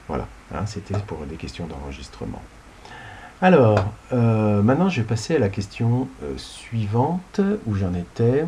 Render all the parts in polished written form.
Voilà, hein, c'était pour des questions d'enregistrement. Alors, maintenant je vais passer à la question suivante, où j'en étais.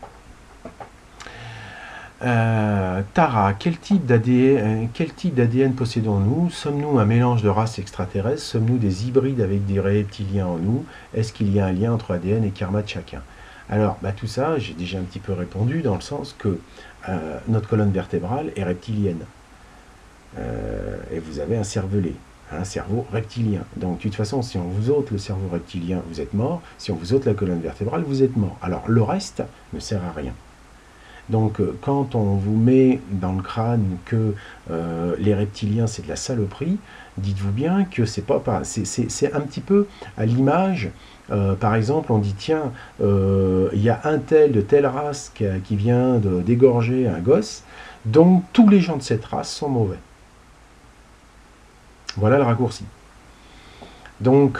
Tara, quel type d'ADN possédons-nous? Sommes-nous un mélange de races extraterrestres? Sommes-nous des hybrides avec des reptiliens en nous? Est-ce qu'il y a un lien entre ADN et karma de chacun? Alors, tout ça, j'ai déjà un petit peu répondu dans le sens que notre colonne vertébrale est reptilienne. Et vous avez un cervelet, un cerveau reptilien. Donc, de toute façon, si on vous ôte le cerveau reptilien, vous êtes mort. Si on vous ôte la colonne vertébrale, vous êtes mort. Alors, le reste ne sert à rien. Donc, quand on vous met dans le crâne que les reptiliens, c'est de la saloperie, dites-vous bien que c'est un petit peu à l'image. Par exemple, on dit tiens, il y a un tel de telle race qui vient d'égorger un gosse, donc tous les gens de cette race sont mauvais. Voilà le raccourci. Donc,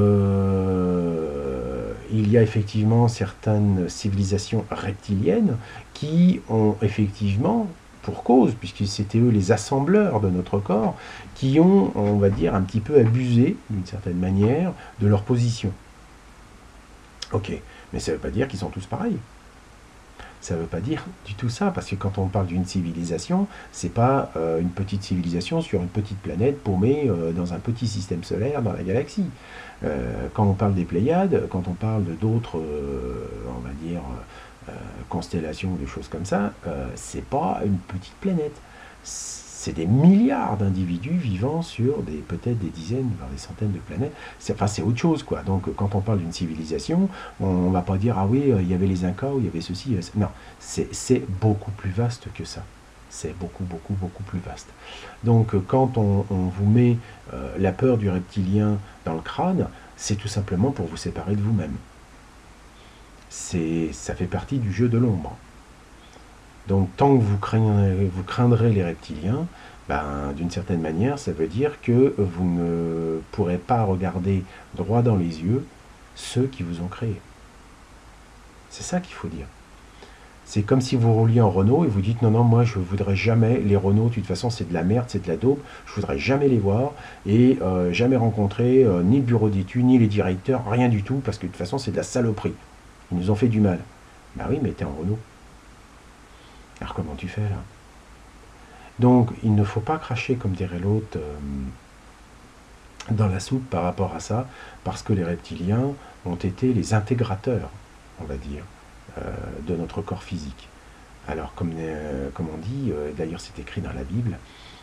il y a effectivement certaines civilisations reptiliennes qui ont effectivement, pour cause, puisque c'était eux les assembleurs de notre corps, qui ont, on va dire, un petit peu abusé, d'une certaine manière, de leur position. Ok, mais ça ne veut pas dire qu'ils sont tous pareils. Ça ne veut pas dire du tout ça, parce que quand on parle d'une civilisation, c'est pas une petite civilisation sur une petite planète paumée dans un petit système solaire dans la galaxie. Quand on parle des Pléiades, quand on parle d'autres, on va dire, constellations ou des choses comme ça, c'est pas une petite planète. C'est des milliards d'individus vivant sur peut-être des dizaines, voire des centaines de planètes. C'est autre chose, quoi. Donc, quand on parle d'une civilisation, on ne va pas dire, ah oui, il y avait les Incas, ou il y avait ceci. Non, c'est beaucoup plus vaste que ça. C'est beaucoup, beaucoup, beaucoup plus vaste. Donc, quand on vous met la peur du reptilien dans le crâne, c'est tout simplement pour vous séparer de vous-même. Ça fait partie du jeu de l'ombre. Donc tant que vous craindrez les reptiliens, d'une certaine manière, ça veut dire que vous ne pourrez pas regarder droit dans les yeux ceux qui vous ont créé. C'est ça qu'il faut dire. C'est comme si vous rouliez en Renault et vous dites non, non, moi je ne voudrais jamais, les Renault, de toute façon c'est de la merde, c'est de la daube, je ne voudrais jamais les voir et jamais rencontrer ni le bureau d'études, ni les directeurs, rien du tout, parce que de toute façon c'est de la saloperie. Ils nous ont fait du mal. Bah oui, mais t'es en Renault. Alors comment tu fais là? Donc il ne faut pas cracher, comme dirait l'autre, dans la soupe par rapport à ça, parce que les reptiliens ont été les intégrateurs, on va dire, de notre corps physique. Alors comme on dit, d'ailleurs c'est écrit dans la Bible,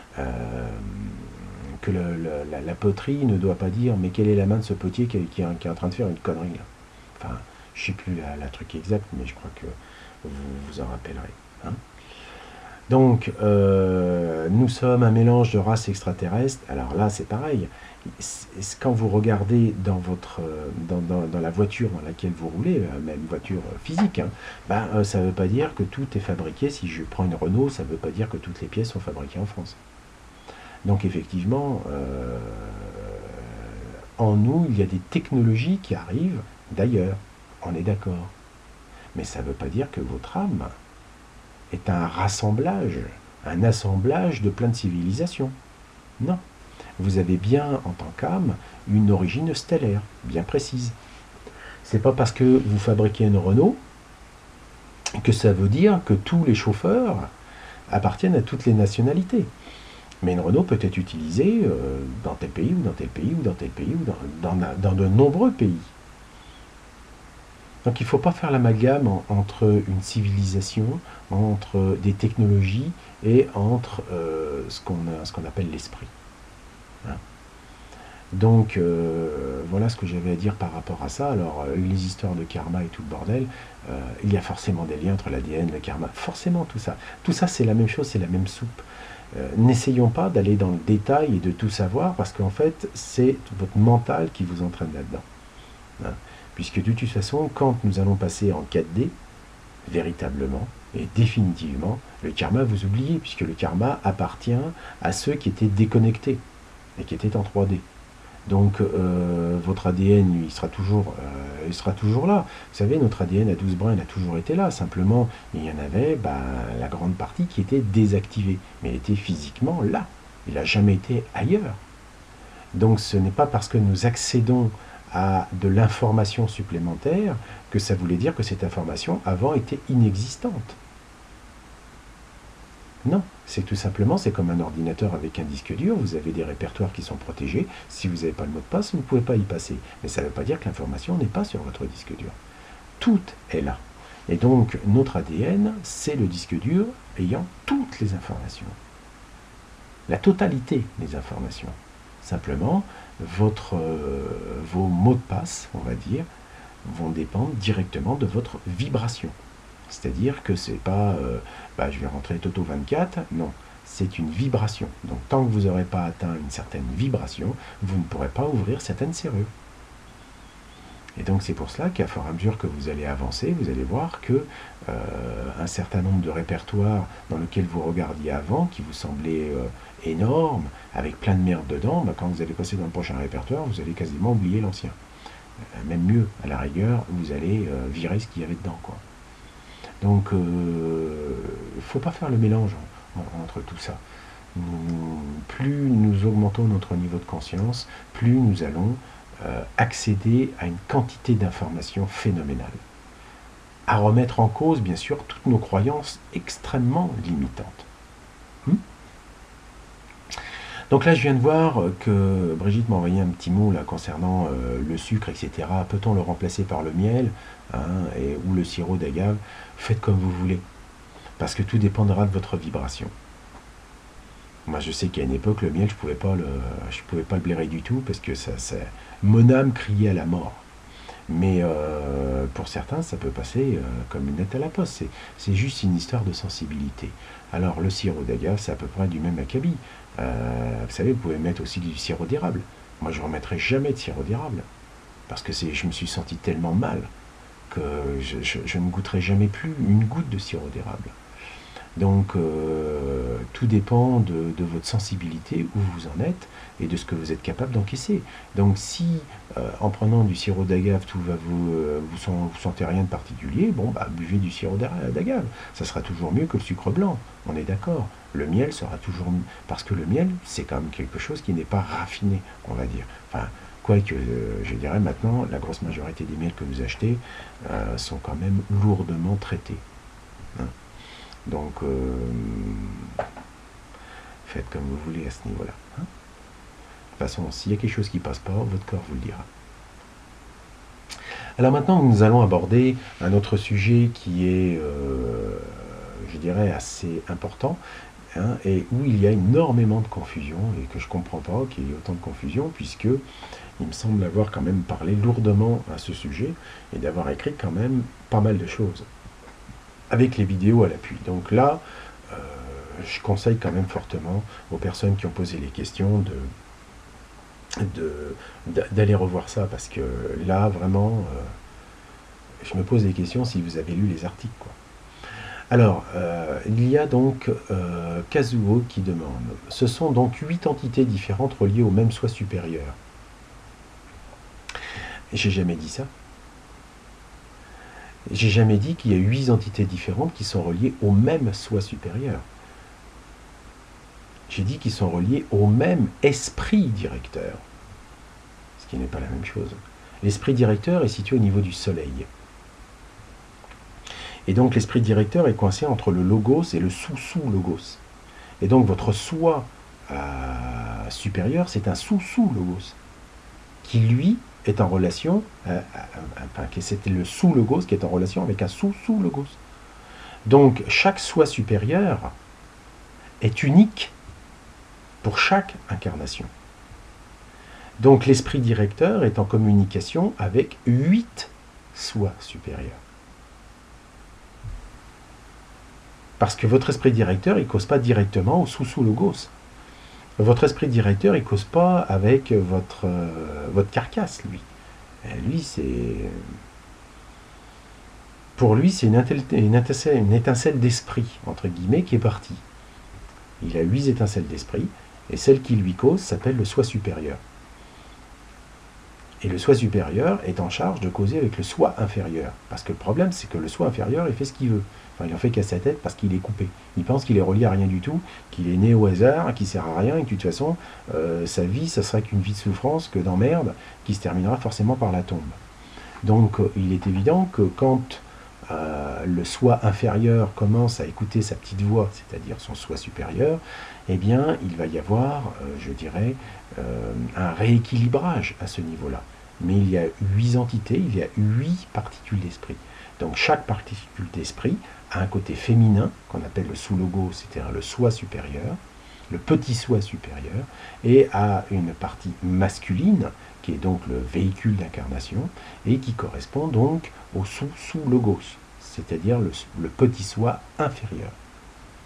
que la poterie ne doit pas dire mais quelle est la main de ce potier qui est en train de faire une connerie là. Enfin, je ne sais plus la truc exact, mais je crois que vous vous en rappellerez. Hein. Donc, nous sommes un mélange de races extraterrestres. Alors là, c'est pareil. Quand vous regardez dans la voiture dans laquelle vous roulez, même voiture physique, hein, ça ne veut pas dire que tout est fabriqué. Si je prends une Renault, ça ne veut pas dire que toutes les pièces sont fabriquées en France. Donc effectivement, en nous, il y a des technologies qui arrivent d'ailleurs. On est d'accord. Mais ça ne veut pas dire que votre âme est un assemblage de plein de civilisations. Non. Vous avez bien, en tant qu'âme, une origine stellaire, bien précise. C'est pas parce que vous fabriquez une Renault que ça veut dire que tous les chauffeurs appartiennent à toutes les nationalités. Mais une Renault peut être utilisée dans tel pays, ou dans tel pays, ou dans tel pays, ou dans de nombreux pays. Donc il ne faut pas faire l'amalgame entre une civilisation, entre des technologies et entre ce qu'on appelle l'esprit. Hein. Donc voilà ce que j'avais à dire par rapport à ça. Alors les histoires de karma et tout le bordel, il y a forcément des liens entre l'ADN, le karma, forcément tout ça. Tout ça c'est la même chose, c'est la même soupe. N'essayons pas d'aller dans le détail et de tout savoir parce qu'en fait c'est votre mental qui vous entraîne là-dedans. Hein. Puisque de toute façon, quand nous allons passer en 4D, véritablement et définitivement, le karma vous oubliez, puisque le karma appartient à ceux qui étaient déconnectés et qui étaient en 3D. Donc votre ADN, lui, il sera toujours là. Vous savez, notre ADN à 12 brins, il a toujours été là. Simplement, il y en avait la grande partie qui était désactivée, mais elle était physiquement là. Il n'a jamais été ailleurs. Donc ce n'est pas parce que nous accédons à de l'information supplémentaire que ça voulait dire que cette information avant était inexistante. Non, c'est tout simplement, c'est comme un ordinateur avec un disque dur, vous avez des répertoires qui sont protégés, si vous n'avez pas le mot de passe, vous ne pouvez pas y passer. Mais ça ne veut pas dire que l'information n'est pas sur votre disque dur. Tout est là. Et donc, notre ADN, c'est le disque dur ayant toutes les informations. La totalité des informations. Simplement, vos mots de passe, on va dire, vont dépendre directement de votre vibration. C'est-à-dire que c'est pas je vais rentrer Toto 24, non, c'est une vibration. Donc tant que vous n'aurez pas atteint une certaine vibration, vous ne pourrez pas ouvrir certaines serrures. Et donc c'est pour cela qu'à fur et à mesure que vous allez avancer, vous allez voir que un certain nombre de répertoires dans lesquels vous regardiez avant, qui vous semblaient énormes, avec plein de merde dedans, quand vous allez passer dans le prochain répertoire, vous allez quasiment oublier l'ancien. Même mieux, à la rigueur, vous allez virer ce qu'il y avait dedans, quoi. Donc, il ne faut pas faire le mélange entre tout ça. Plus nous augmentons notre niveau de conscience, plus nous allons accéder à une quantité d'informations phénoménale. À remettre en cause, bien sûr, toutes nos croyances extrêmement limitantes. Donc là, je viens de voir que Brigitte m'a envoyé un petit mot là, concernant le sucre, etc. Peut-on le remplacer par le miel ou le sirop d'agave? Faites comme vous voulez, parce que tout dépendra de votre vibration. Moi, je sais qu'à une époque, le miel, je pouvais pas le blairer du tout, parce que mon âme criait à la mort. Mais pour certains, ça peut passer comme une lettre à la poste. C'est juste une histoire de sensibilité. Alors, le sirop d'agave, c'est à peu près du même acabit. Vous savez, vous pouvez mettre aussi du sirop d'érable. Moi, je ne remettrai jamais de sirop d'érable. Parce que je me suis senti tellement mal que je ne goûterai jamais plus une goutte de sirop d'érable. Donc, tout dépend de votre sensibilité, où vous en êtes, et de ce que vous êtes capable d'encaisser. Donc, si, en prenant du sirop d'agave, tout va vous sentez rien de particulier, buvez du sirop d'agave. Ça sera toujours mieux que le sucre blanc, on est d'accord. Le miel sera toujours mieux, parce que le miel, c'est quand même quelque chose qui n'est pas raffiné, on va dire. Enfin, quoique, je dirais maintenant, la grosse majorité des miels que vous achetez sont quand même lourdement traités. Donc, faites comme vous voulez à ce niveau-là. De toute façon, s'il y a quelque chose qui ne passe pas, votre corps vous le dira. Alors maintenant, nous allons aborder un autre sujet qui est, je dirais, assez important, et où il y a énormément de confusion, et que je ne comprends pas qu'il y ait autant de confusion, puisque il me semble avoir quand même parlé lourdement à ce sujet, et d'avoir écrit quand même pas mal de choses, avec les vidéos à l'appui. Donc là, je conseille quand même fortement aux personnes qui ont posé les questions d'aller revoir ça, parce que là, vraiment, je me pose des questions si vous avez lu les articles, quoi. Alors, il y a donc Kazuo qui demande, ce sont donc 8 entités différentes reliées au même soi supérieur. J'ai jamais dit ça. J'ai jamais dit qu'il y a 8 entités différentes qui sont reliées au même soi supérieur. J'ai dit qu'ils sont reliés au même esprit directeur. Ce qui n'est pas la même chose. L'esprit directeur est situé au niveau du soleil. Et donc l'esprit directeur est coincé entre le logos et le sous-sous-logos. Et donc votre soi supérieur, c'est un sous-sous-logos, qui lui est en relation, c'était le sous-logos qui est en relation avec un sous-sous-logos. Donc chaque soi supérieur est unique pour chaque incarnation. Donc l'esprit directeur est en communication avec 8 soi supérieurs. Parce que votre esprit directeur, il ne cause pas directement au sous-sous-logos. Votre esprit directeur, il ne cause pas avec votre carcasse, lui. Lui, pour lui, c'est une étincelle d'esprit, entre guillemets, qui est partie. Il a 8 étincelles d'esprit, et celle qui lui cause s'appelle le soi supérieur. Et le soi supérieur est en charge de causer avec le soi inférieur. Parce que le problème, c'est que le soi inférieur, il fait ce qu'il veut. Enfin, il en fait qu'à sa tête parce qu'il est coupé. Il pense qu'il est relié à rien du tout, qu'il est né au hasard, qu'il sert à rien, et que de toute façon, sa vie, ça serait qu'une vie de souffrance, que d'emmerde, qui se terminera forcément par la tombe. Donc, il est évident que quand le soi inférieur commence à écouter sa petite voix, c'est-à-dire son soi supérieur, eh bien, il va y avoir, je dirais, un rééquilibrage à ce niveau-là. Mais il y a 8 entités, il y a 8 particules d'esprit. Donc chaque particule d'esprit a un côté féminin, qu'on appelle le sous-logo, c'est-à-dire le soi supérieur, le petit soi supérieur, et a une partie masculine, qui est donc le véhicule d'incarnation, et qui correspond donc au sous-logos, c'est-à-dire le petit soi inférieur. Ok ?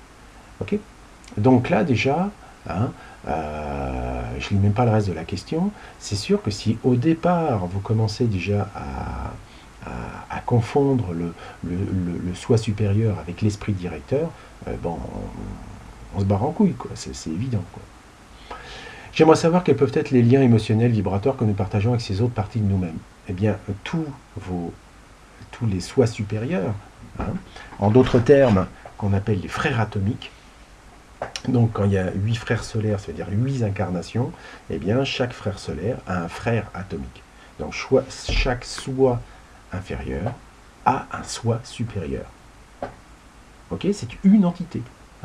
Donc là déjà, hein, je ne lis même pas le reste de la question, c'est sûr que si au départ vous commencez déjà à confondre le soi supérieur avec l'esprit directeur, bon, on se barre en couille, quoi, c'est évident, quoi. J'aimerais savoir quels peuvent être les liens émotionnels vibratoires que nous partageons avec ces autres parties de nous-mêmes. Eh bien, tous les soi supérieurs, hein, en d'autres termes, qu'on appelle les frères atomiques. Donc, quand il y a 8 frères solaires, c'est-à-dire 8 incarnations, eh bien, chaque frère solaire a un frère atomique. Donc, chaque soi inférieur a un soi supérieur. Ok, c'est une entité, hein,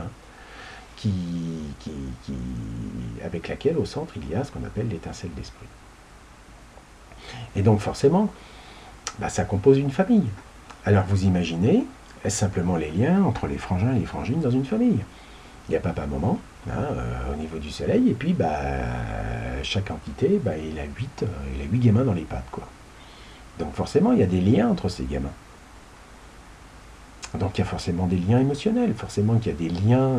avec laquelle, au centre, il y a ce qu'on appelle l'étincelle d'esprit. Et donc, forcément, ça compose une famille. Alors, vous imaginez simplement les liens entre les frangins et les frangines dans une famille. Il y a papa-maman, hein, au niveau du soleil, et puis chaque entité, il a 8 gamins dans les pattes, quoi. Donc forcément, il y a des liens entre ces gamins. Donc il y a forcément des liens émotionnels, forcément qu'il y a des liens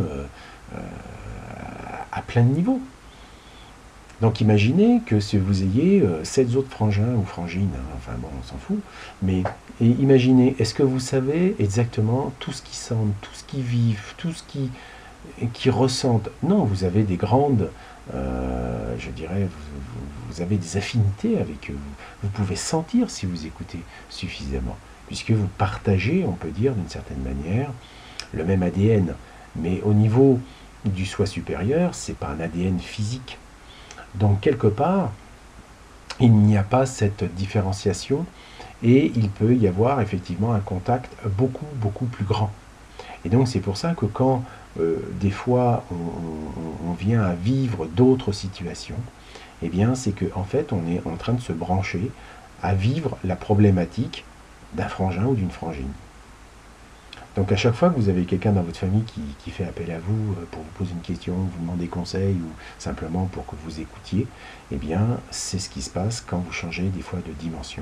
à plein de niveaux. Donc imaginez que si vous ayez 7 autres frangins ou frangines, hein, enfin bon, on s'en fout, mais imaginez, est-ce que vous savez exactement tout ce qu'ils sentent, tout ce qu'ils vivent, tout ce qui ressentent? Non, vous avez des grandes, je dirais, vous avez des affinités avec eux. Vous pouvez sentir si vous écoutez suffisamment, puisque vous partagez, on peut dire d'une certaine manière, le même ADN. Mais au niveau du soi supérieur, c'est pas un ADN physique. Donc quelque part, il n'y a pas cette différenciation et il peut y avoir effectivement un contact beaucoup, beaucoup plus grand. Et donc c'est pour ça que quand des fois on vient à vivre d'autres situations, eh bien c'est qu'en fait on est en train de se brancher à vivre la problématique d'un frangin ou d'une frangine. Donc à chaque fois que vous avez quelqu'un dans votre famille qui fait appel à vous pour vous poser une question, vous demander conseil ou simplement pour que vous écoutiez, eh bien c'est ce qui se passe quand vous changez des fois de dimension.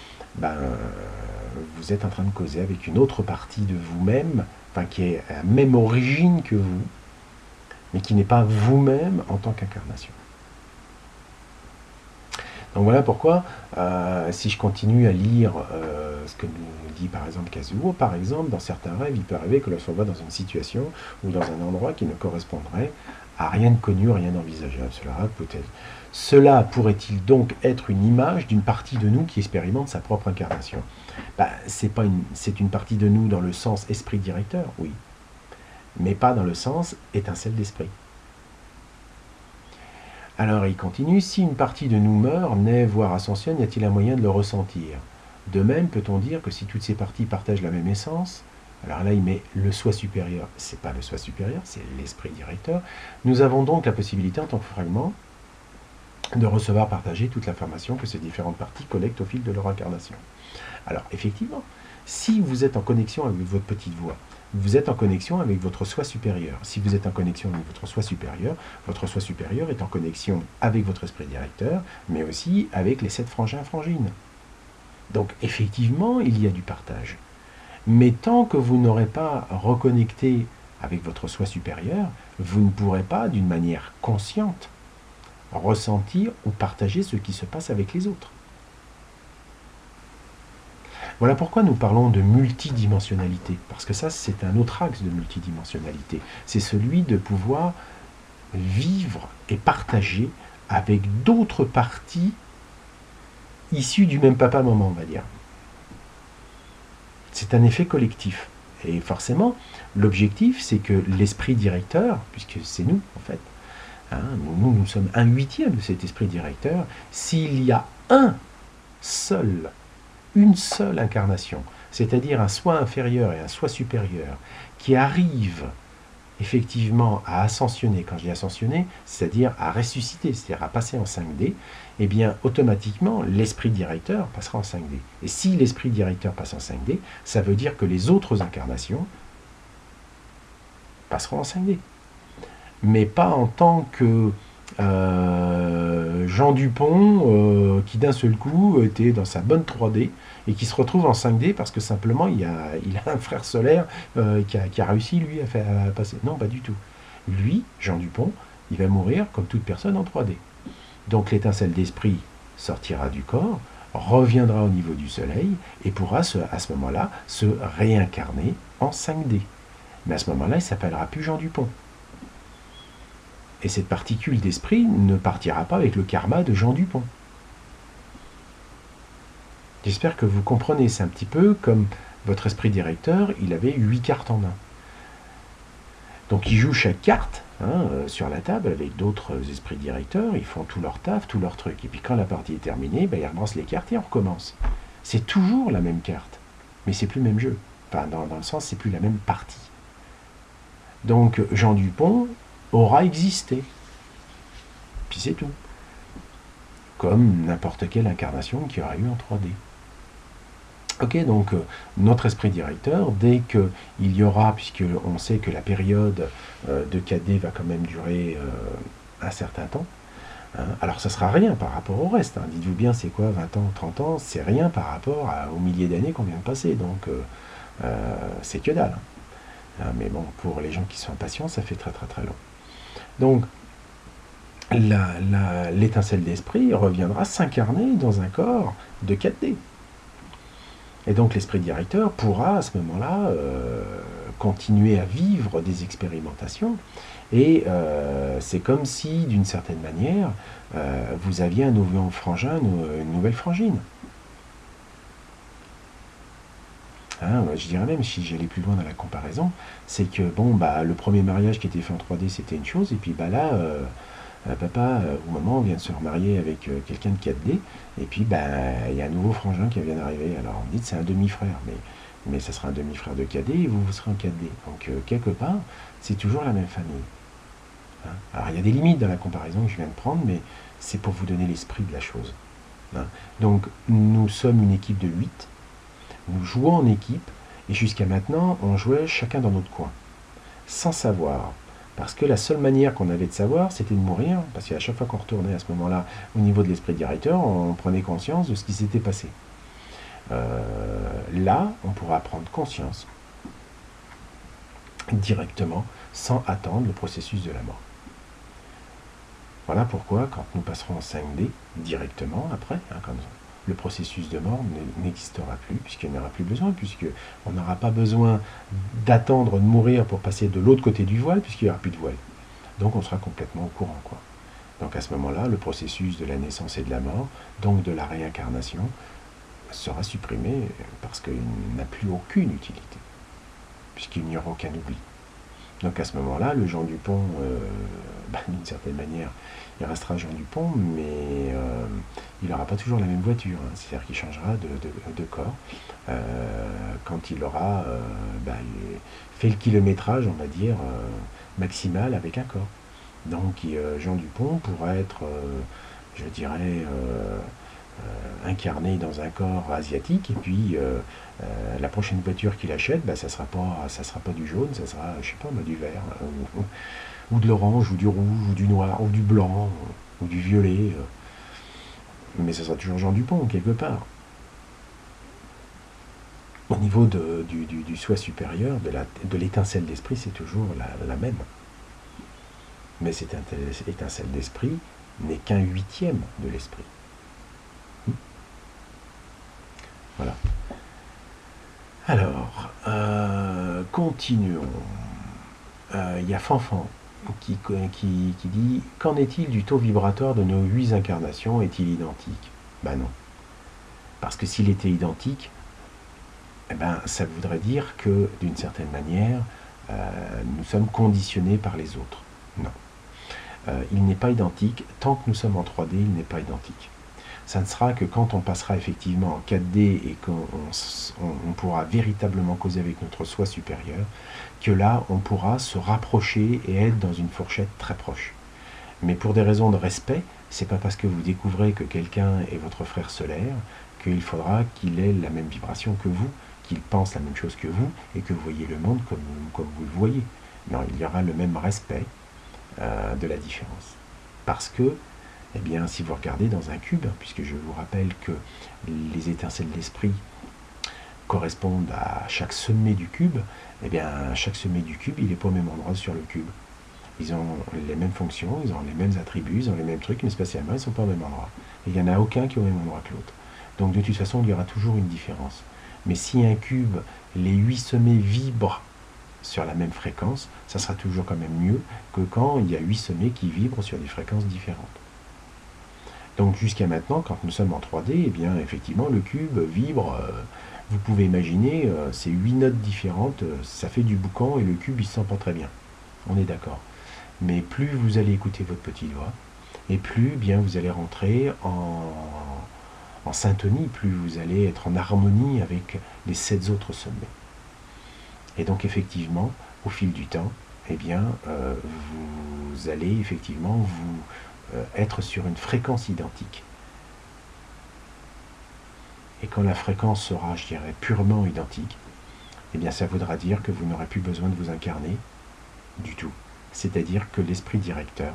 Vous êtes en train de causer avec une autre partie de vous-même, enfin qui est à la même origine que vous, mais qui n'est pas vous-même en tant qu'incarnation. Donc voilà pourquoi, si je continue à lire ce que nous dit par exemple Kazuo, par exemple, dans certains rêves, il peut arriver que l'on se voit dans une situation ou dans un endroit qui ne correspondrait à rien de connu, rien d'envisageable. Cela pourrait-il donc être une image d'une partie de nous qui expérimente sa propre incarnation? C'est une partie de nous dans le sens esprit directeur, oui, mais pas dans le sens étincelle d'esprit. Alors il continue, si une partie de nous meurt, naît, voire ascensionne, y a-t-il un moyen de le ressentir? De même, peut-on dire que si toutes ces parties partagent la même essence, alors là il met le soi supérieur, c'est pas le soi supérieur, c'est l'esprit directeur, nous avons donc la possibilité en tant que fragment de recevoir, partager toute l'information que ces différentes parties collectent au fil de leur incarnation. Alors effectivement, si vous êtes en connexion avec votre petite voix, vous êtes en connexion avec votre soi supérieur. Si vous êtes en connexion avec votre soi supérieur est en connexion avec votre esprit directeur, mais aussi avec les 7 frangins frangines. Donc effectivement, il y a du partage. Mais tant que vous n'aurez pas reconnecté avec votre soi supérieur, vous ne pourrez pas, d'une manière consciente, ressentir ou partager ce qui se passe avec les autres. Voilà pourquoi nous parlons de multidimensionnalité, parce que ça, c'est un autre axe de multidimensionnalité. C'est celui de pouvoir vivre et partager avec d'autres parties issues du même papa-maman, on va dire. C'est un effet collectif. Et forcément, l'objectif, c'est que l'esprit directeur, puisque c'est nous, en fait, hein, nous sommes un huitième de cet esprit directeur, s'il y a une seule incarnation, c'est-à-dire un soi inférieur et un soi supérieur, qui arrive effectivement à ascensionner, quand je dis ascensionner, c'est-à-dire à ressusciter, c'est-à-dire à passer en 5D, eh bien automatiquement l'esprit directeur passera en 5D. Et si l'esprit directeur passe en 5D, ça veut dire que les autres incarnations passeront en 5D. Mais pas en tant que Jean Dupont qui d'un seul coup était dans sa bonne 3D et qui se retrouve en 5D parce que simplement il a un frère solaire qui a réussi lui à passer. Non, pas du tout. Lui, Jean Dupont, il va mourir comme toute personne en 3D. Donc l'étincelle d'esprit sortira du corps, reviendra au niveau du soleil et pourra à ce moment-là se réincarner en 5D. Mais à ce moment-là, il ne s'appellera plus Jean Dupont. Et cette particule d'esprit ne partira pas avec le karma de Jean Dupont. J'espère que vous comprenez, c'est un petit peu comme votre esprit directeur, il avait 8 cartes en un. Donc il joue chaque carte sur la table avec d'autres esprits directeurs, ils font tout leur taf, tout leur truc. Et puis quand la partie est terminée, ils rebranchent les cartes et on recommence. C'est toujours la même carte, mais c'est plus le même jeu. Enfin, dans le sens, c'est plus la même partie. Donc Jean Dupont aura existé. Puis c'est tout. Comme n'importe quelle incarnation qu'il y aura eu en 3D. Ok, donc notre esprit directeur, dès qu'il y aura, puisqu'on sait que la période de 4D va quand même durer un certain temps, alors ça ne sera rien par rapport au reste. Dites-vous bien, c'est quoi, 20 ans, 30 ans, c'est rien par rapport aux milliers d'années qu'on vient de passer. Donc c'est que dalle. Mais bon, pour les gens qui sont impatients, ça fait très très très long. Donc, l'étincelle d'esprit reviendra s'incarner dans un corps de 4D. Et donc l'esprit directeur pourra à ce moment-là continuer à vivre des expérimentations. Et c'est comme si, d'une certaine manière, vous aviez un nouveau frangin, une nouvelle frangine. Je dirais même, si j'allais plus loin dans la comparaison, c'est que le premier mariage qui était fait en 3D, c'était une chose, et puis là, papa ou maman vient de se remarier avec quelqu'un de 4D, et puis il y a un nouveau frangin qui vient d'arriver. Alors on dit que c'est un demi-frère, mais ça sera un demi-frère de 4D, et vous serez en 4D. Donc quelque part, c'est toujours la même famille. Alors il y a des limites dans la comparaison que je viens de prendre, mais c'est pour vous donner l'esprit de la chose. Donc nous sommes une équipe de 8. Nous jouons en équipe, et jusqu'à maintenant, on jouait chacun dans notre coin, sans savoir. Parce que la seule manière qu'on avait de savoir, c'était de mourir, parce qu'à chaque fois qu'on retournait à ce moment-là, au niveau de l'esprit directeur, on prenait conscience de ce qui s'était passé. Là, on pourra prendre conscience directement, sans attendre le processus de la mort. Voilà pourquoi, quand nous passerons en 5D, directement, après, comme ça, le processus de mort n'existera plus, puisqu'il n'y en aura plus besoin, puisqu'on n'aura pas besoin d'attendre de mourir pour passer de l'autre côté du voile, puisqu'il n'y aura plus de voile. Donc on sera complètement au courant, quoi. Donc à ce moment-là, le processus de la naissance et de la mort, donc de la réincarnation, sera supprimé parce qu'il n'a plus aucune utilité, puisqu'il n'y aura aucun oubli. Donc à ce moment-là, le Jean Dupont, d'une certaine manière, il restera Jean Dupont, mais il n'aura pas toujours la même voiture. C'est-à-dire qu'il changera de corps quand il aura fait le kilométrage, on va dire, maximal avec un corps. Donc Jean Dupont pourra être, je dirais, incarné dans un corps asiatique, et puis la prochaine voiture qu'il achète, ça sera pas du jaune, ça sera, je sais pas, du vert, ou de l'orange, ou du rouge, ou du noir, ou du blanc, ou du violet, mais ça sera toujours Jean Dupont, quelque part. Au niveau du soi supérieur, de l'étincelle d'esprit, c'est toujours la même. Mais cette étincelle d'esprit n'est qu'un huitième de l'esprit. Voilà. Alors, continuons. Il y a Fanfan qui dit « Qu'en est-il du taux vibratoire de nos 8 incarnations? Est-il identique ?» Ben non. Parce que s'il était identique, eh ben, ça voudrait dire que, d'une certaine manière, nous sommes conditionnés par les autres. Non. Il n'est pas identique. Tant que nous sommes en 3D, il n'est pas identique. Ça ne sera que quand on passera effectivement en 4D et qu'on pourra véritablement causer avec notre soi supérieur, que là, on pourra se rapprocher et être dans une fourchette très proche. Mais pour des raisons de respect, c'est pas parce que vous découvrez que quelqu'un est votre frère solaire qu'il faudra qu'il ait la même vibration que vous, qu'il pense la même chose que vous et que vous voyez le monde comme vous le voyez. Non, il y aura le même respect de la différence. Parce que, eh bien, si vous regardez dans un cube, puisque je vous rappelle que les étincelles de l'esprit correspondent à chaque sommet du cube, eh bien, chaque sommet du cube, il n'est pas au même endroit sur le cube. Ils ont les mêmes fonctions, ils ont les mêmes attributs, ils ont les mêmes trucs, mais spatialement, ils ne sont pas au même endroit. Et il n'y en a aucun qui est au même endroit que l'autre. Donc, de toute façon, il y aura toujours une différence. Mais si un cube, les 8 sommets vibrent sur la même fréquence, ça sera toujours quand même mieux que quand il y a 8 sommets qui vibrent sur des fréquences différentes. Donc jusqu'à maintenant, quand nous sommes en 3D, eh bien effectivement le cube vibre, vous pouvez imaginer, ces 8 notes différentes, ça fait du boucan et le cube il se sent pas très bien. On est d'accord. Mais plus vous allez écouter votre petite voix, et plus bien vous allez rentrer en syntonie, plus vous allez être en harmonie avec les 7 autres sommets. Et donc effectivement, au fil du temps, eh bien, vous allez effectivement être sur une fréquence identique. Et quand la fréquence sera, je dirais, purement identique, eh bien ça voudra dire que vous n'aurez plus besoin de vous incarner du tout. C'est-à-dire que l'esprit directeur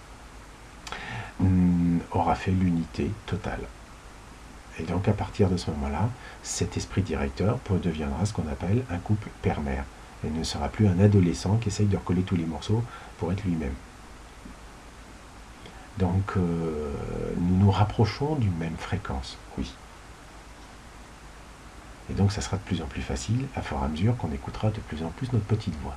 aura fait l'unité totale. Et donc à partir de ce moment-là, cet esprit directeur deviendra ce qu'on appelle un couple père-mère. Et ne sera plus un adolescent qui essaye de recoller tous les morceaux pour être lui-même. Donc nous nous rapprochons d'une même fréquence, oui. Et donc ça sera de plus en plus facile à fur et à mesure qu'on écoutera de plus en plus notre petite voix.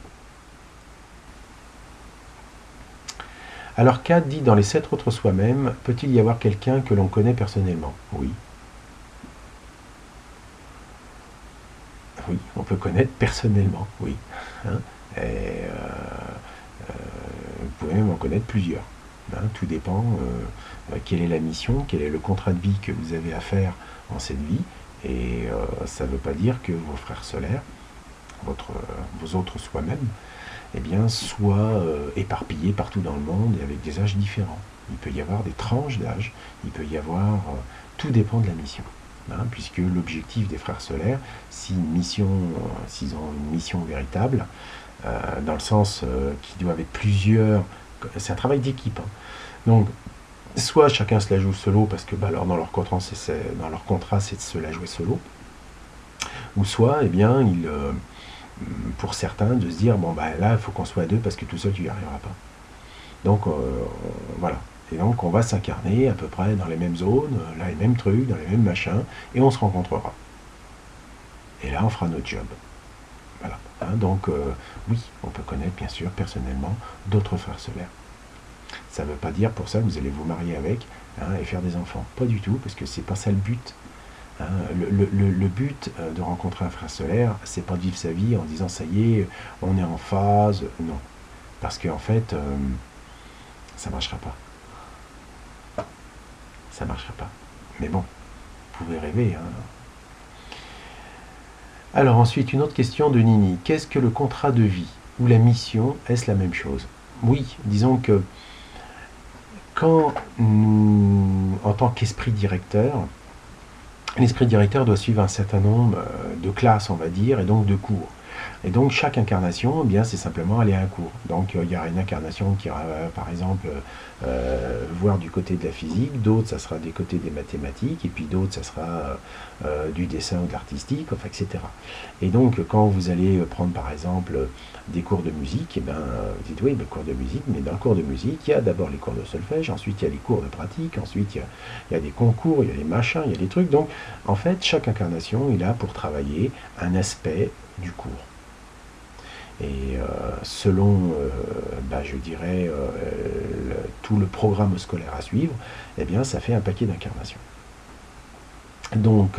Alors 4 dit dans les 7 autres soi-même, peut-il y avoir quelqu'un que l'on connaît personnellement? Oui. Oui, on peut connaître personnellement, oui. Hein, et, vous pouvez même en connaître plusieurs. Hein, tout dépend quelle est la mission, quel est le contrat de vie que vous avez à faire en cette vie. Et ça ne veut pas dire que vos frères solaires, vos autres soi-même, eh bien, soient éparpillés partout dans le monde et avec des âges différents. Il peut y avoir des tranches d'âge, il peut y avoir... tout dépend de la mission. Hein, puisque l'objectif des frères solaires, s'ils ont une mission véritable, dans le sens qu'ils doivent être plusieurs, c'est un travail d'équipe. Hein. Donc, soit chacun se la joue solo, parce que alors, dans leur contrat, c'est de se la jouer solo, ou soit, eh bien, pour certains, de se dire, bon, bah, là, il faut qu'on soit à deux, parce que tout seul, tu n'y arriveras pas. Donc, voilà. Et donc, on va s'incarner à peu près dans les mêmes zones, là, les mêmes trucs, dans les mêmes machins, et on se rencontrera. Et là, on fera notre job. Voilà. Hein, donc, oui, on peut connaître, bien sûr, personnellement, d'autres frères solaires. Ça ne veut pas dire pour ça que vous allez vous marier avec et faire des enfants. Pas du tout, parce que c'est pas ça le but. Hein. Le but de rencontrer un frère solaire, c'est pas de vivre sa vie en disant, ça y est, on est en phase. Non. Parce qu'en fait, ça ne marchera pas. Ça ne marchera pas. Mais bon, vous pouvez rêver. Hein. Alors ensuite, une autre question de Nini. Qu'est-ce que le contrat de vie ou la mission? Est-ce la même chose? Oui, disons que quand nous, en tant qu'esprit directeur, l'esprit directeur doit suivre un certain nombre de classes, on va dire, et donc de cours. Et donc chaque incarnation, eh bien, c'est simplement aller à un cours. Donc il y aura une incarnation qui ira, par exemple, voir du côté de la physique, d'autres, ça sera du côté des mathématiques, et puis d'autres, ça sera du dessin ou de l'artistique, enfin, etc. Et donc quand vous allez prendre, par exemple, des cours de musique, eh ben, vous dites, oui, cours de musique, mais dans le cours de musique, il y a d'abord les cours de solfège, ensuite il y a les cours de pratique, ensuite il y a des concours, il y a des machins, il y a des trucs. Donc, en fait, chaque incarnation est là pour travailler un aspect du cours. Et selon, je dirais, tout le programme scolaire à suivre, eh bien, ça fait un paquet d'incarnations. Donc,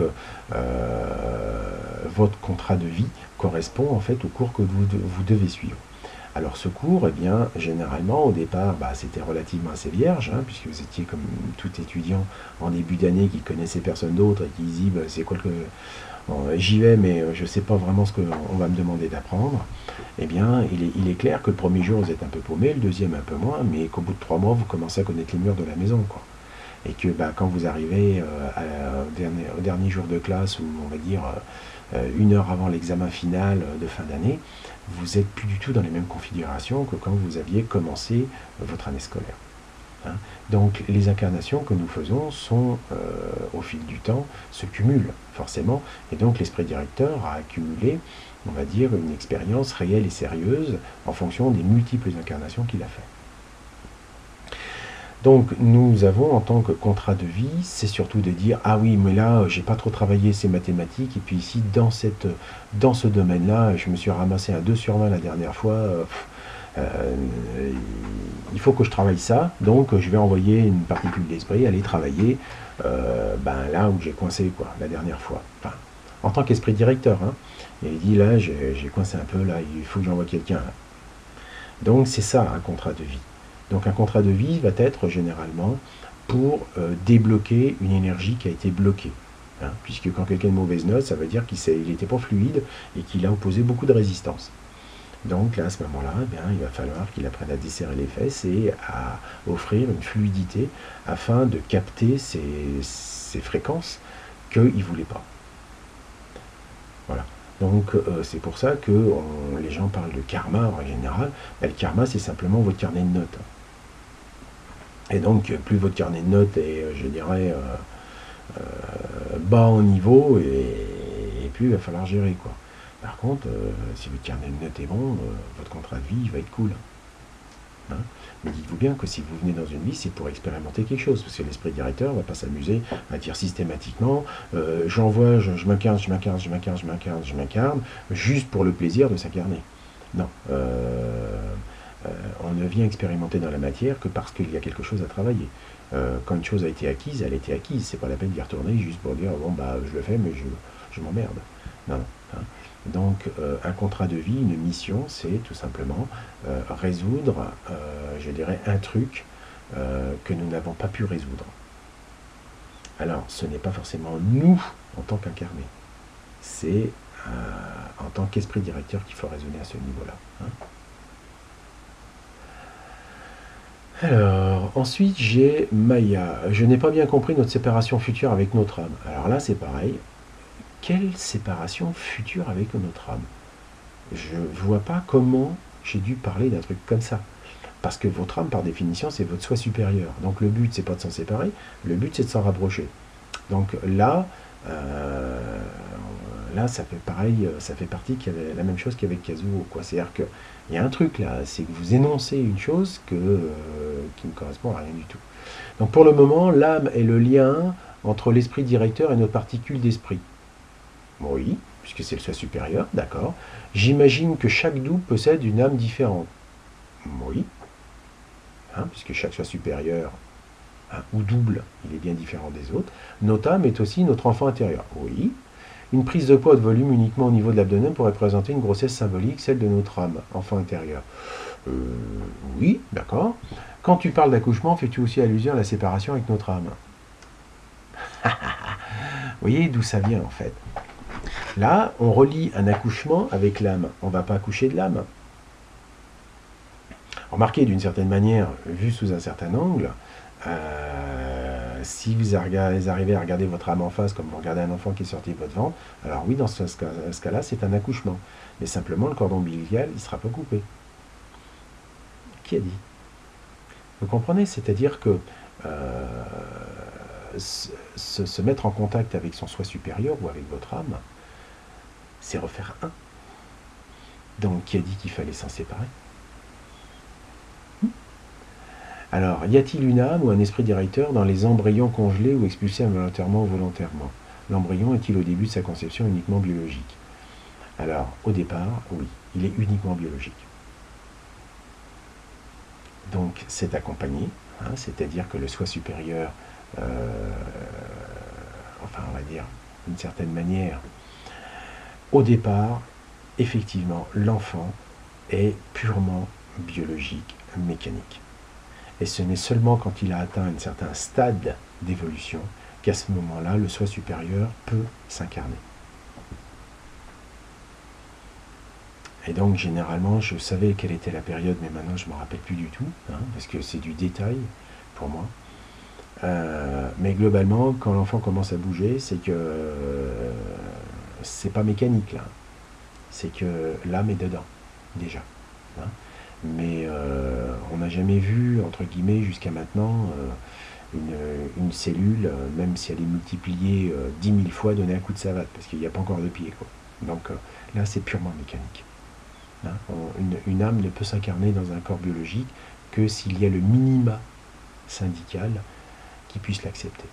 votre contrat de vie correspond en fait au cours que vous devez suivre. Alors ce cours, eh bien, généralement, au départ, c'était relativement assez vierge, hein, puisque vous étiez comme tout étudiant en début d'année qui connaissait personne d'autre et qui dit, c'est quoi que... Bon, j'y vais, mais je ne sais pas vraiment ce qu'on va me demander d'apprendre. Eh bien, il est clair que le premier jour, vous êtes un peu paumé, le deuxième un peu moins, mais qu'au bout de 3 mois, vous commencez à connaître les murs de la maison, quoi. Et que quand vous arrivez au dernier jour de classe, ou on va dire 1 heure avant l'examen final de fin d'année, vous n'êtes plus du tout dans les mêmes configurations que quand vous aviez commencé votre année scolaire. Hein. Donc les incarnations que nous faisons sont, au fil du temps, se cumulent forcément, et donc l'esprit directeur a accumulé, on va dire, une expérience réelle et sérieuse en fonction des multiples incarnations qu'il a fait. Donc nous avons en tant que contrat de vie, c'est surtout de dire ah oui mais là j'ai pas trop travaillé ces mathématiques et puis ici dans ce domaine-là je me suis ramassé un 2 sur 20 la dernière fois, il faut que je travaille ça, donc je vais envoyer une particule d'esprit aller travailler là où j'ai coincé quoi la dernière fois. Enfin, en tant qu'esprit directeur, hein, et il dit là j'ai coincé un peu là, il faut que j'envoie quelqu'un. Donc c'est ça un contrat de vie. Donc un contrat de vie va être généralement pour débloquer une énergie qui a été bloquée. Hein, puisque quand quelqu'un a une mauvaise note, ça veut dire qu'il n'était pas fluide et qu'il a opposé beaucoup de résistance. Donc là, à ce moment-là, il va falloir qu'il apprenne à desserrer les fesses et à offrir une fluidité afin de capter ces fréquences qu'il ne voulait pas. Voilà. Donc c'est pour ça que les gens parlent de karma en général. Le karma, c'est simplement votre carnet de notes. Et donc, plus votre carnet de notes est, je dirais, bas en niveau, et plus il va falloir gérer, quoi. Par contre, si votre carnet de notes est bon, votre contrat de vie va être cool. Hein. Mais dites-vous bien que si vous venez dans une vie, c'est pour expérimenter quelque chose, parce que l'esprit directeur ne va pas s'amuser à dire systématiquement j'envoie, je m'incarne, je m'incarne, je m'incarne, je m'incarne, je m'incarne, juste pour le plaisir de s'incarner. Non. On ne vient expérimenter dans la matière que parce qu'il y a quelque chose à travailler. Quand une chose a été acquise, elle a été acquise. C'est pas la peine d'y retourner juste pour dire bon je le fais mais je m'emmerde. Non. Hein. Donc un contrat de vie, une mission, c'est tout simplement résoudre, je dirais, un truc que nous n'avons pas pu résoudre. Alors ce n'est pas forcément nous en tant qu'incarnés. C'est en tant qu'esprit directeur qu'il faut raisonner à ce niveau-là. Hein. Alors, ensuite, j'ai Maya. Je n'ai pas bien compris notre séparation future avec notre âme. Alors là, c'est pareil. Quelle séparation future avec notre âme? Je ne vois pas comment j'ai dû parler d'un truc comme ça. Parce que votre âme, par définition, c'est votre soi supérieur. Donc le but, c'est pas de s'en séparer, le but, c'est de s'en rapprocher. Donc là, ça fait pareil, ça fait partie qu'il y avait la même chose qu'avec Kazuo, quoi. C'est-à-dire qu'il y a un truc là, c'est que vous énoncez une chose qui ne correspond à rien du tout. Donc pour le moment, l'âme est le lien entre l'esprit directeur et notre particule d'esprit. Oui, puisque c'est le soi supérieur, d'accord. J'imagine que chaque double possède une âme différente. Oui, hein, puisque chaque soi supérieur ou double, il est bien différent des autres. Notre âme est aussi notre enfant intérieur. Oui. Une prise de poids de volume uniquement au niveau de l'abdomen pourrait représenter une grossesse symbolique, celle de notre âme, enfant intérieur. Oui, d'accord. Quand tu parles d'accouchement, fais-tu aussi allusion à la séparation avec notre âme? Vous voyez d'où ça vient en fait. Là, on relie un accouchement avec l'âme. On ne va pas accoucher de l'âme. Remarquez, d'une certaine manière, vu sous un certain angle, si vous arrivez à regarder votre âme en face comme vous regardez un enfant qui est sorti de votre ventre, alors oui, dans ce cas-là, c'est un accouchement. Mais simplement, le cordon ombilical, il ne sera pas coupé. Qui a dit? Vous comprenez? C'est-à-dire que se mettre en contact avec son soi supérieur ou avec votre âme, c'est refaire un. Donc, qui a dit qu'il fallait s'en séparer? Alors, y a-t-il une âme ou un esprit directeur dans les embryons congelés ou expulsés involontairement ou volontairement? L'embryon est-il au début de sa conception uniquement biologique? Alors, au départ, oui, il est uniquement biologique. Donc, c'est accompagné, hein, c'est-à-dire que le soi supérieur enfin on va dire d'une certaine manière, au départ, effectivement, l'enfant est purement biologique, mécanique. Et ce n'est seulement quand il a atteint un certain stade d'évolution qu'à ce moment-là, le soi supérieur peut s'incarner. Et donc, généralement, je savais quelle était la période, mais maintenant, je ne me rappelle plus du tout, parce que c'est du détail pour moi. Mais globalement, quand l'enfant commence à bouger, c'est que c'est pas mécanique, là. C'est que l'âme est dedans, déjà. Mais on n'a jamais vu, entre guillemets, jusqu'à maintenant, une cellule, même si elle est multipliée 10 000 fois, donner un coup de savate, parce qu'il n'y a pas encore de pied, quoi. Donc là, c'est purement mécanique. Une âme ne peut s'incarner dans un corps biologique que s'il y a le minima syndical qui puisse l'accepter.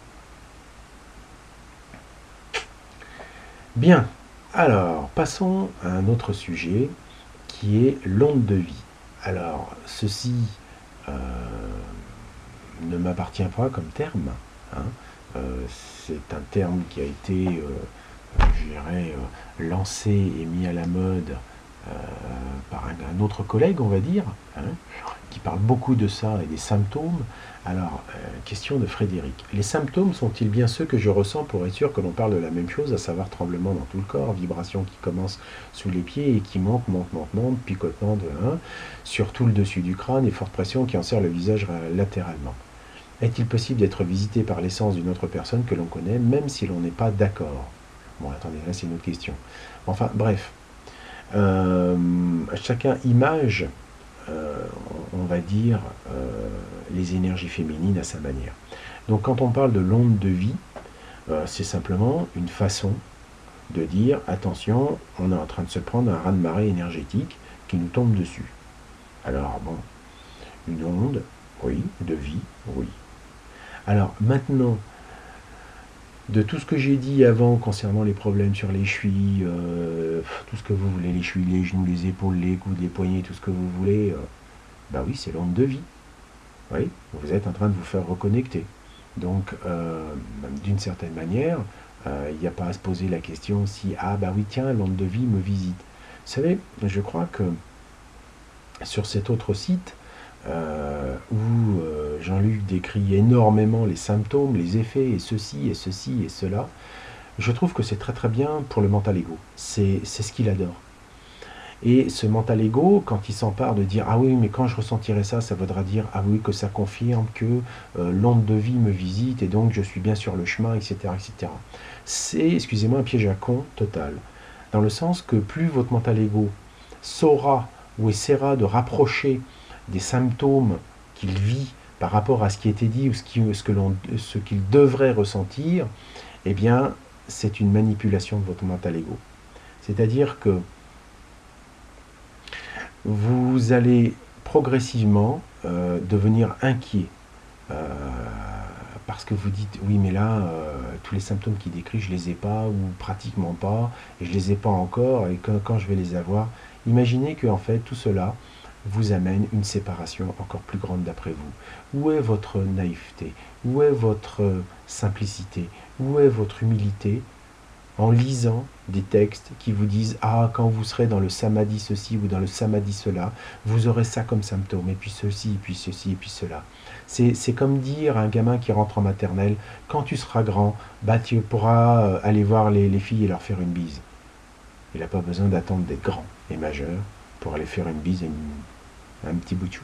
Bien, alors passons à un autre sujet qui est l'onde de vie. Alors, ceci ne m'appartient pas comme terme. C'est un terme qui a été, je dirais, lancé et mis à la mode par un autre collègue, on va dire, qui parle beaucoup de ça et des symptômes. Alors, question de Frédéric. Les symptômes sont-ils bien ceux que je ressens pour être sûr que l'on parle de la même chose, à savoir tremblement dans tout le corps, vibration qui commence sous les pieds et qui monte, picotement sur tout le dessus du crâne et forte pression qui enserre le visage latéralement. Est-il possible d'être visité par l'essence d'une autre personne que l'on connaît, même si l'on n'est pas d'accord? Bon, attendez, là c'est une autre question. Enfin, bref. Chacun image, on va dire, les énergies féminines à sa manière. Donc quand on parle de l'onde de vie, c'est simplement une façon de dire, attention, on est en train de se prendre un raz-de-marée énergétique qui nous tombe dessus. Alors bon, une onde, oui, de vie, oui. Alors maintenant, de tout ce que j'ai dit avant concernant les problèmes sur les chevilles, tout ce que vous voulez, les chevilles, les genoux, les épaules, les coudes, les poignets, tout ce que vous voulez, bah oui, c'est l'onde de vie. Oui, vous êtes en train de vous faire reconnecter. Donc, d'une certaine manière, il n'y a pas à se poser la question si, ah bah oui, tiens, l'onde de vie me visite. Vous savez, je crois que sur cet autre site, où Jean-Luc décrit énormément les symptômes, les effets, et ceci, et ceci, et cela, je trouve que c'est très très bien pour le mental ego. C'est ce qu'il adore. Et ce mental ego, quand il s'empare de dire « Ah oui, mais quand je ressentirai ça, ça voudra dire « Ah oui, que ça confirme que l'onde de vie me visite et donc je suis bien sur le chemin, etc. etc. » C'est, excusez-moi, un piège à con total. Dans le sens que plus votre mental ego saura ou essaiera de rapprocher des symptômes qu'il vit par rapport à ce qui a été dit ou ce qu'il devrait ressentir, eh bien, c'est une manipulation de votre mental ego. C'est-à-dire que vous allez progressivement devenir inquiet parce que vous dites oui mais là tous les symptômes qu'il décrit je les ai pas ou pratiquement pas et je les ai pas encore et quand je vais les avoir, imaginez que en fait tout cela vous amène une séparation encore plus grande d'après vous. Où est votre naïveté? Où est votre simplicité? Où est votre humilité en lisant des textes qui vous disent « Ah, quand vous serez dans le samadhi ceci ou dans le samadhi cela, vous aurez ça comme symptôme, et puis ceci, et puis ceci, et puis cela. » C'est comme dire à un gamin qui rentre en maternelle « Quand tu seras grand, bah, tu pourras aller voir les filles et leur faire une bise. » Il n'a pas besoin d'attendre d'être grand et majeur pour aller faire une bise à un petit bout de chou.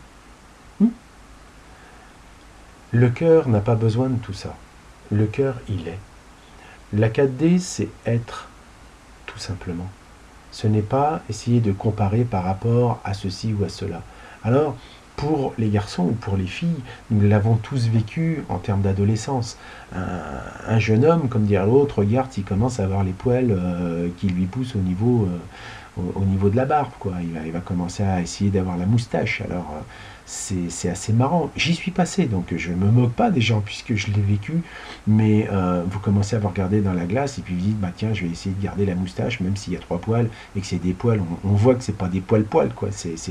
Le cœur n'a pas besoin de tout ça. Le cœur, il est. La 4D, c'est être, tout simplement. Ce n'est pas essayer de comparer par rapport à ceci ou à cela. Alors, pour les garçons ou pour les filles, nous l'avons tous vécu en termes d'adolescence. Un jeune homme, comme dire l'autre, regarde s'il commence à avoir les poils qui lui poussent au niveau au niveau de la barbe, quoi. Il va commencer à essayer d'avoir la moustache. Alors, c'est assez marrant. J'y suis passé, donc je ne me moque pas des gens puisque je l'ai vécu, mais vous commencez à vous regarder dans la glace et puis vous dites, bah tiens, je vais essayer de garder la moustache, même s'il y a 3 poils et que c'est des poils, on voit que c'est pas des poils-poils, quoi.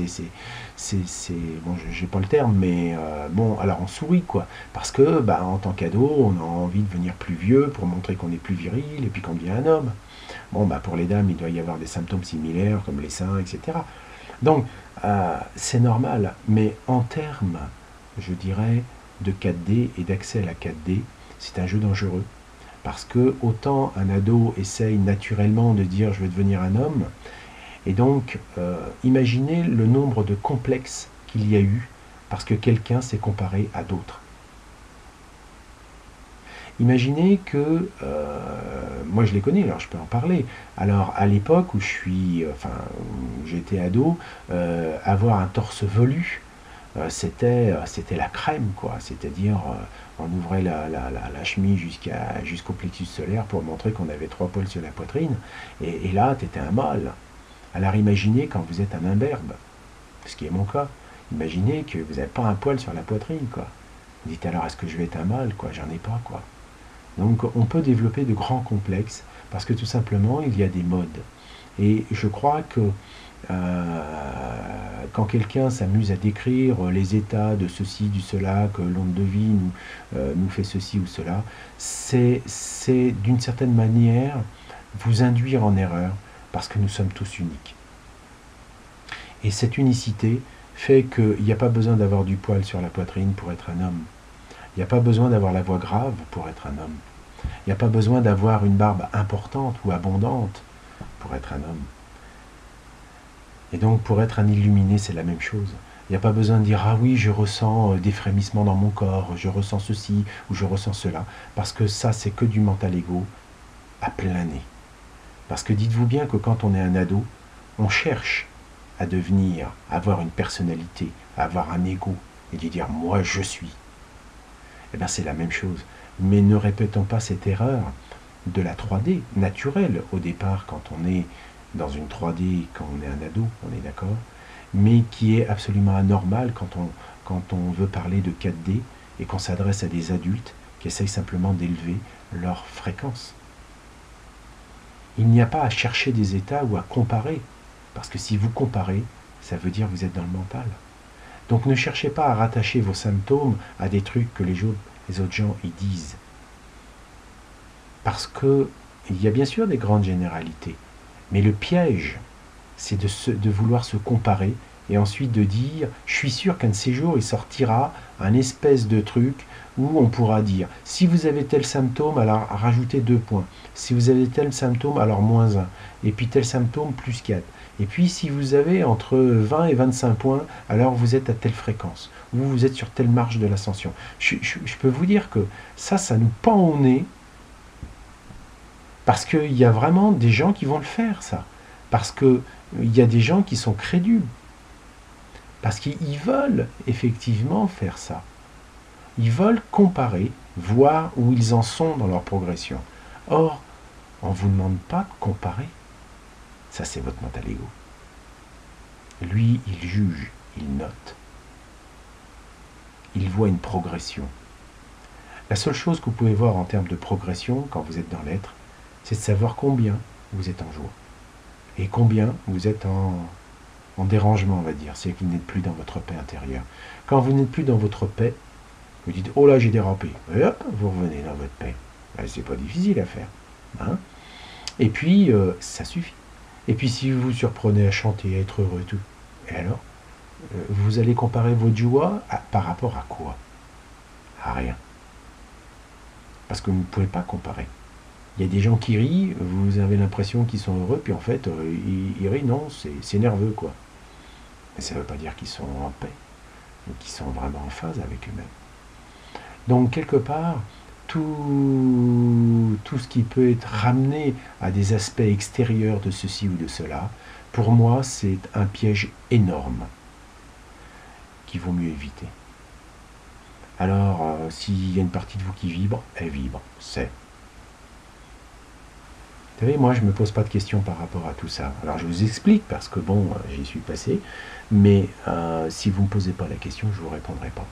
Bon, j'ai pas le terme, mais bon, alors on sourit, quoi. Parce que, bah, en tant qu'ado, on a envie de venir plus vieux pour montrer qu'on est plus viril et puis qu'on devient un homme. Bon, bah, pour les dames, il doit y avoir des symptômes similaires, comme les seins, etc. Donc, c'est normal, mais en termes, je dirais, de 4D et d'accès à la 4D, c'est un jeu dangereux. Parce que autant un ado essaye naturellement de dire je veux devenir un homme, et donc imaginez le nombre de complexes qu'il y a eu parce que quelqu'un s'est comparé à d'autres. Imaginez que, moi je les connais, alors je peux en parler. Alors à l'époque où où j'étais ado, avoir un torse velu, c'était la crème, quoi. C'est-à-dire, on ouvrait la chemise jusqu'au plexus solaire pour montrer qu'on avait 3 poils sur la poitrine. Et là, t'étais un mâle. Alors imaginez quand vous êtes un imberbe, ce qui est mon cas. Imaginez que vous n'avez pas un poil sur la poitrine, quoi. Vous dites alors, est-ce que je vais être un mâle, quoi? J'en ai pas, quoi. Donc on peut développer de grands complexes parce que tout simplement il y a des modes. Et je crois que quand quelqu'un s'amuse à décrire les états de ceci, du cela, que l'onde de vie nous fait ceci ou cela, c'est d'une certaine manière vous induire en erreur parce que nous sommes tous uniques. Et cette unicité fait qu'il n'y a pas besoin d'avoir du poil sur la poitrine pour être un homme. Il n'y a pas besoin d'avoir la voix grave pour être un homme. Il n'y a pas besoin d'avoir une barbe importante ou abondante pour être un homme. Et donc pour être un illuminé, c'est la même chose. Il n'y a pas besoin de dire ah oui, je ressens des frémissements dans mon corps, je ressens ceci ou je ressens cela, parce que ça c'est que du mental ego à plein nez. Parce que dites-vous bien que quand on est un ado, on cherche à devenir, à avoir une personnalité, à avoir un ego et de dire moi je suis. Eh bien c'est la même chose. Mais ne répétons pas cette erreur de la 3D naturelle au départ quand on est dans une 3D, quand on est un ado, on est d'accord, mais qui est absolument anormale quand on veut parler de 4D et qu'on s'adresse à des adultes qui essayent simplement d'élever leur fréquence. Il n'y a pas à chercher des états ou à comparer, parce que si vous comparez, ça veut dire que vous êtes dans le mental. Donc ne cherchez pas à rattacher vos symptômes à des trucs que les autres gens y disent. Parce qu'il y a bien sûr des grandes généralités, mais le piège, c'est de vouloir se comparer et ensuite de dire, je suis sûr qu'un de ces jours, il sortira un espèce de truc où on pourra dire, si vous avez tel symptôme, alors rajoutez 2 points. Si vous avez tel symptôme, alors moins 1. Et puis tel symptôme, plus 4. Et puis si vous avez entre 20 et 25 points, alors vous êtes à telle fréquence. Ou vous êtes sur telle marge de l'ascension. Je peux vous dire que ça nous pend au nez. Parce qu'il y a vraiment des gens qui vont le faire, ça. Parce qu'il y a des gens qui sont crédules. Parce qu'ils veulent effectivement faire ça. Ils veulent comparer, voir où ils en sont dans leur progression. Or, on ne vous demande pas de comparer. Ça, c'est votre mental ego. Lui, il juge, il note. Il voit une progression. La seule chose que vous pouvez voir en termes de progression, quand vous êtes dans l'être, c'est de savoir combien vous êtes en joie. Et combien vous êtes en dérangement, on va dire. C'est que vous n'êtes plus dans votre paix intérieure. Quand vous n'êtes plus dans votre paix, vous dites « Oh là, j'ai dérapé ». Et hop, vous revenez dans votre paix. C'est pas difficile à faire. Hein, et puis, ça suffit. Et puis, si vous vous surprenez à chanter, à être heureux et tout, et alors, vous allez comparer votre joie par rapport à quoi? À rien. Parce que vous ne pouvez pas comparer. Il y a des gens qui rient, vous avez l'impression qu'ils sont heureux, puis en fait, ils rient, non, c'est nerveux, quoi. Mais ça ne veut pas dire qu'ils sont en paix, ou qu'ils sont vraiment en phase avec eux-mêmes. Donc, quelque part, tout ce qui peut être ramené à des aspects extérieurs de ceci ou de cela, pour moi, c'est un piège énorme qu'il vaut mieux éviter. Alors, s'il y a une partie de vous qui vibre, elle vibre, c'est. Vous savez, moi, je ne me pose pas de questions par rapport à tout ça. Alors, je vous explique, parce que bon, j'y suis passé, mais si vous ne me posez pas la question, je ne vous répondrai pas.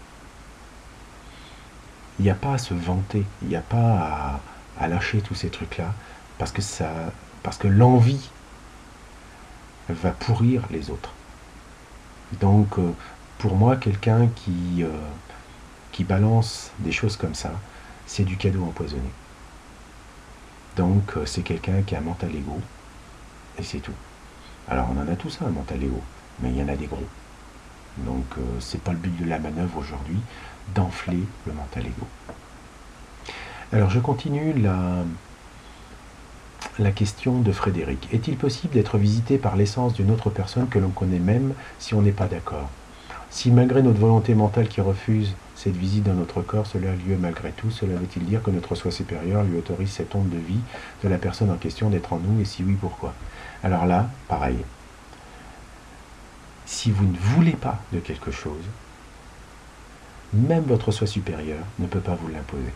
Il n'y a pas à se vanter, il n'y a pas à lâcher tous ces trucs-là, parce que l'envie va pourrir les autres. Donc, pour moi, quelqu'un qui balance des choses comme ça, c'est du cadeau empoisonné. Donc, c'est quelqu'un qui a un mental égo, et c'est tout. Alors, on en a tous un mental égo, mais il y en a des gros. Donc, c'est pas le but de la manœuvre aujourd'hui, d'enfler le mental égo. Alors, je continue la question de Frédéric. Est-il possible d'être visité par l'essence d'une autre personne que l'on connaît même si on n'est pas d'accord? Si malgré notre volonté mentale qui refuse cette visite dans notre corps, cela a lieu malgré tout, cela veut-il dire que notre soi supérieur lui autorise cette onde de vie de la personne en question d'être en nous, et si oui, pourquoi? Alors là, pareil. Si vous ne voulez pas de quelque chose, même votre soi supérieur ne peut pas vous l'imposer.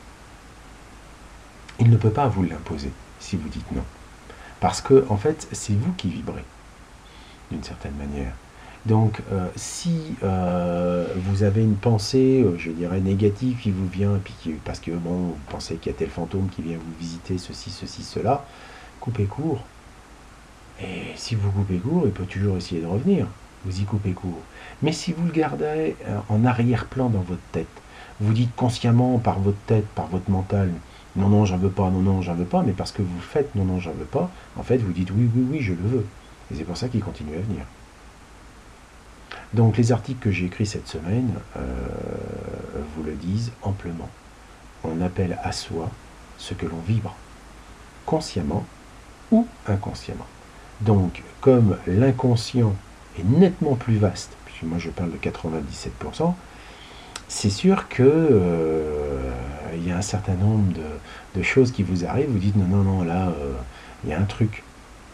Il ne peut pas vous l'imposer si vous dites non. Parce que, en fait, c'est vous qui vibrez, d'une certaine manière. Donc, si vous avez une pensée, je dirais, négative qui vous vient, parce que, bon, vous pensez qu'il y a tel fantôme qui vient vous visiter, ceci, cela, coupez court. Et si vous coupez court, il peut toujours essayer de revenir. Vous y coupez court. Mais si vous le gardez en arrière-plan dans votre tête, vous dites consciemment par votre tête, par votre mental, non, non, j'en veux pas, non, non, j'en veux pas, mais parce que vous faites non, non, j'en veux pas, en fait, vous dites oui, oui, oui, je le veux. Et c'est pour ça qu'il continue à venir. Donc, les articles que j'ai écrits cette semaine vous le disent amplement. On appelle à soi ce que l'on vibre, consciemment ou inconsciemment. Donc, comme l'inconscient est nettement plus vaste, puisque moi je parle de 97%, c'est sûr que il y a un certain nombre de choses qui vous arrivent, vous dites non, non, non, là, il y a un truc.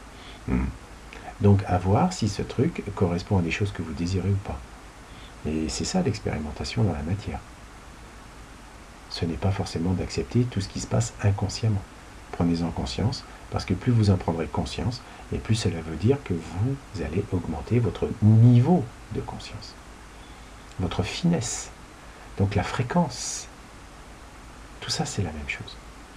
Donc, à voir si ce truc correspond à des choses que vous désirez ou pas. Et c'est ça l'expérimentation dans la matière. Ce n'est pas forcément d'accepter tout ce qui se passe inconsciemment. Prenez-en conscience, parce que plus vous en prendrez conscience, et plus cela veut dire que vous allez augmenter votre niveau de conscience, votre finesse, donc la fréquence. Tout ça, c'est la même chose.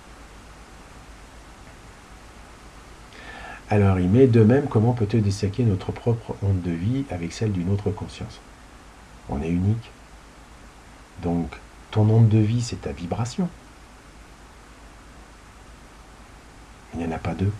Alors, il met de même comment peut-on dissocier notre propre onde de vie avec celle d'une autre conscience. On est unique. Donc, ton onde de vie, c'est ta vibration. Il n'y en a pas deux.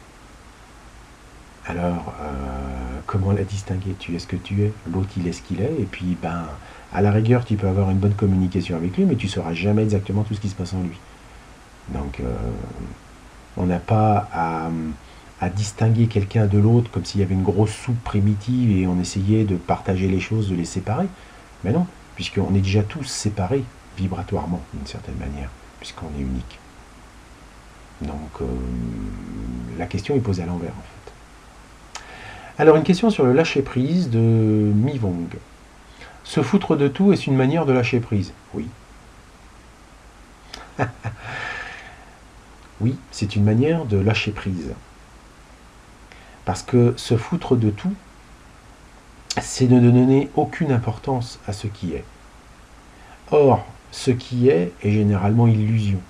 Alors, comment la distinguer? Tu es ce que tu es, l'autre il est ce qu'il est, et puis, à la rigueur, tu peux avoir une bonne communication avec lui, mais tu ne sauras jamais exactement tout ce qui se passe en lui. Donc, on n'a pas à distinguer quelqu'un de l'autre comme s'il y avait une grosse soupe primitive et on essayait de partager les choses, de les séparer. Mais non, puisqu'on est déjà tous séparés vibratoirement, d'une certaine manière, puisqu'on est unique. Donc, la question est posée à l'envers, en fait. Alors, une question sur le lâcher-prise de Mivong. Se foutre de tout est une manière de lâcher prise. Oui. Oui, c'est une manière de lâcher prise. Parce que se foutre de tout, c'est de ne donner aucune importance à ce qui est. Or, ce qui est généralement illusion.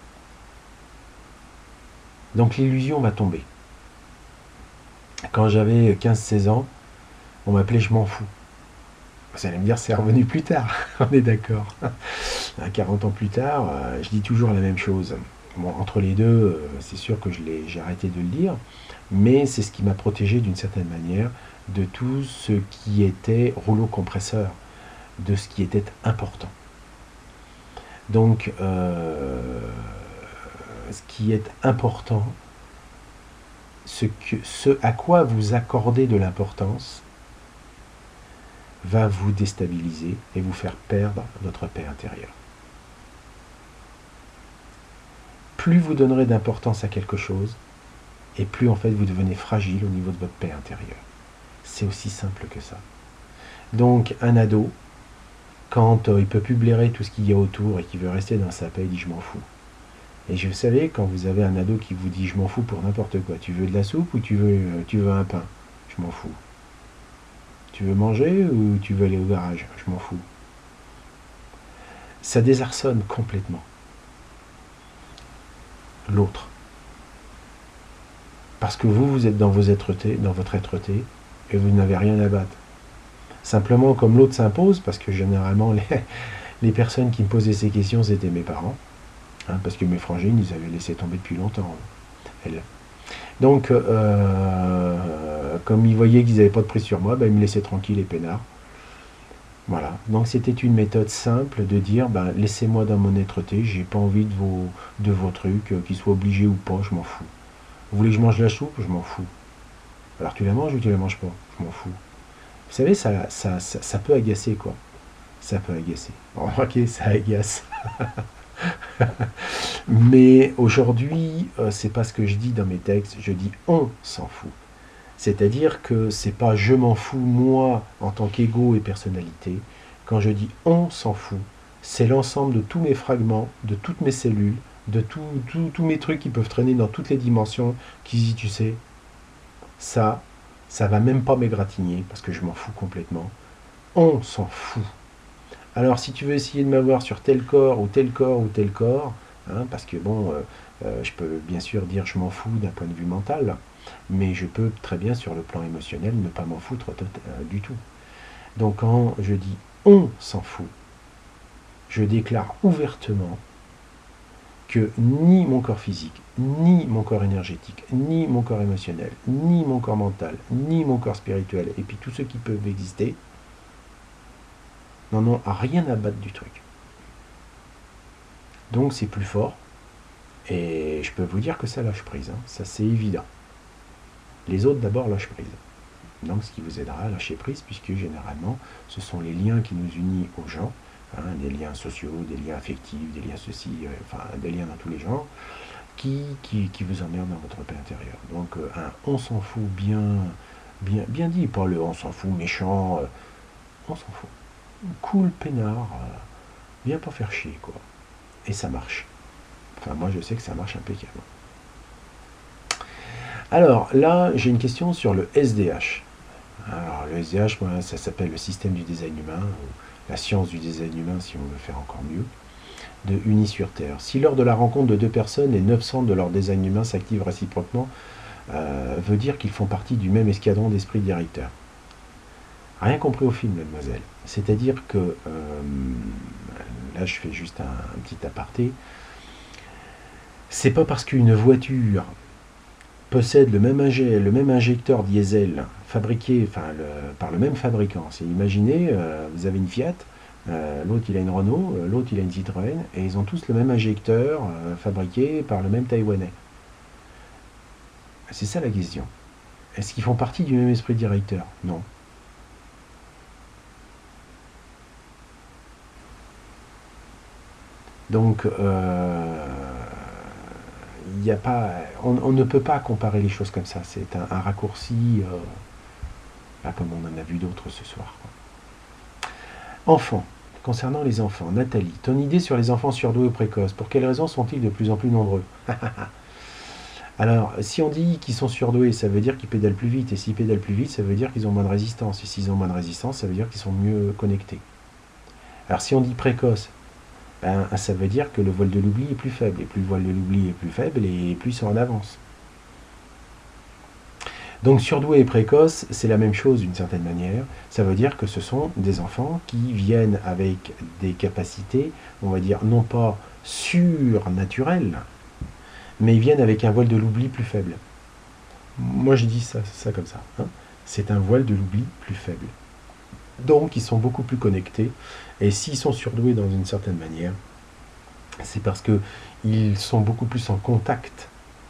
Donc l'illusion va tomber. Quand j'avais 15-16 ans, on m'appelait je m'en fous. Vous allez me dire, c'est revenu plus tard, on est d'accord. 40 ans plus tard, je dis toujours la même chose. Bon, entre les deux, c'est sûr que j'ai arrêté de le dire, mais c'est ce qui m'a protégé d'une certaine manière de tout ce qui était rouleau compresseur, de ce qui était important. Donc, ce qui est important, ce à quoi vous accordez de l'importance, va vous déstabiliser et vous faire perdre votre paix intérieure. Plus vous donnerez d'importance à quelque chose, et plus en fait vous devenez fragile au niveau de votre paix intérieure. C'est aussi simple que ça. Donc un ado, quand il ne peut plus blairer tout ce qu'il y a autour et qu'il veut rester dans sa paix, il dit je m'en fous. Et je savais, quand vous avez un ado qui vous dit je m'en fous pour n'importe quoi, tu veux de la soupe ou tu veux un pain? Je m'en fous. Tu veux manger ou tu veux aller au garage? Je m'en fous. Ça désarçonne complètement l'autre. Parce que vous êtes dans vos êtretés, dans votre êtreté, et vous n'avez rien à battre. Simplement, comme l'autre s'impose, parce que généralement, les personnes qui me posaient ces questions, c'était mes parents, hein, parce que mes frangines, ils avaient laissé tomber depuis longtemps, elles. Donc, comme ils voyaient qu'ils n'avaient pas de prise sur moi, ben, ils me laissaient tranquille et peinard. Voilà. Donc, c'était une méthode simple de dire, ben, laissez-moi dans mon êtreté, j'ai pas envie de vos trucs, qu'ils soient obligés ou pas, je m'en fous. Vous voulez que je mange la soupe? Je m'en fous. Alors, tu la manges ou tu la manges pas? Je m'en fous. Vous savez, ça peut agacer, quoi. Ça peut agacer. Remarquez, ça agace. Mais aujourd'hui, c'est pas ce que je dis dans mes textes, je dis on s'en fout. C'est-à-dire que c'est pas je m'en fous moi en tant qu'ego et personnalité. Quand je dis on s'en fout, c'est l'ensemble de tous mes fragments, de toutes mes cellules, de tous mes trucs qui peuvent traîner dans toutes les dimensions, qui disent tu sais, ça va même pas m'égratigner parce que je m'en fous complètement. On s'en fout. Alors si tu veux essayer de m'avoir sur tel corps ou tel corps ou tel corps, hein, parce que bon, je peux bien sûr dire je m'en fous d'un point de vue mental, mais je peux très bien sur le plan émotionnel ne pas m'en foutre du tout. Donc quand je dis on s'en fout, je déclare ouvertement que ni mon corps physique, ni mon corps énergétique, ni mon corps émotionnel, ni mon corps mental, ni mon corps spirituel, et puis tous ceux qui peuvent exister, n'en ont rien à battre du truc. Donc c'est plus fort, et je peux vous dire que ça lâche prise, hein. Ça c'est évident. Les autres d'abord lâchent prise. Donc ce qui vous aidera à lâcher prise, puisque généralement ce sont les liens qui nous unissent aux gens, hein, des liens sociaux, des liens affectifs, des liens ceci, enfin des liens dans tous les genres, qui vous emmerdent dans votre paix intérieure. Donc un on s'en fout bien dit, pas le on s'en fout méchant, on s'en fout. Cool, peinard, viens pas faire chier, quoi. Et ça marche. Enfin, moi, je sais que ça marche impeccablement. Alors, là, j'ai une question sur le SDH. Alors, le SDH, moi, ça s'appelle le système du design humain, ou la science du design humain, si on veut faire encore mieux, de Unis sur Terre. Si lors de la rencontre de deux personnes, les 9 centres de leur design humain s'activent réciproquement, veut dire qu'ils font partie du même escadron d'esprit directeur. Rien compris au film, mademoiselle. C'est-à-dire que, là je fais juste un petit aparté, c'est pas parce qu'une voiture possède le même injecteur diesel fabriqué par le même fabricant. C'est imaginez, vous avez une Fiat, l'autre il a une Renault, l'autre il a une Citroën, et ils ont tous le même injecteur fabriqué par le même Taïwanais. C'est ça la question. Est-ce qu'ils font partie du même esprit directeur? Non. Donc, y a pas, on ne peut pas comparer les choses comme ça. C'est un raccourci, comme on en a vu d'autres ce soir. Enfants. Concernant les enfants, Nathalie, ton idée sur les enfants surdoués ou précoces, pour quelles raisons sont-ils de plus en plus nombreux? Alors, si on dit qu'ils sont surdoués, ça veut dire qu'ils pédalent plus vite. Et s'ils pédalent plus vite, ça veut dire qu'ils ont moins de résistance. Et s'ils ont moins de résistance, ça veut dire qu'ils sont mieux connectés. Alors, si on dit précoce, ben, ça veut dire que le voile de l'oubli est plus faible. Et plus le voile de l'oubli est plus faible, et plus ils sont en avance. Donc surdoué et précoce, c'est la même chose d'une certaine manière. Ça veut dire que ce sont des enfants qui viennent avec des capacités, on va dire, non pas surnaturelles, mais ils viennent avec un voile de l'oubli plus faible. Moi je dis ça comme ça. Hein. C'est un voile de l'oubli plus faible. Donc ils sont beaucoup plus connectés. Et s'ils sont surdoués dans une certaine manière, c'est parce qu'ils sont beaucoup plus en contact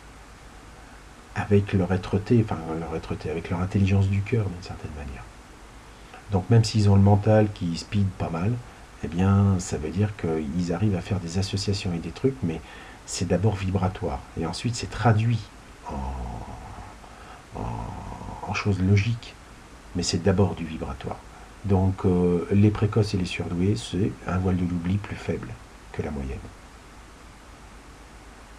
avec leur être-té, avec leur intelligence du cœur d'une certaine manière. Donc même s'ils ont le mental qui speed pas mal, eh bien ça veut dire qu'ils arrivent à faire des associations et des trucs, mais c'est d'abord vibratoire. Et ensuite c'est traduit en choses logiques, mais c'est d'abord du vibratoire. Donc les précoces et les surdoués, c'est un voile de l'oubli plus faible que la moyenne.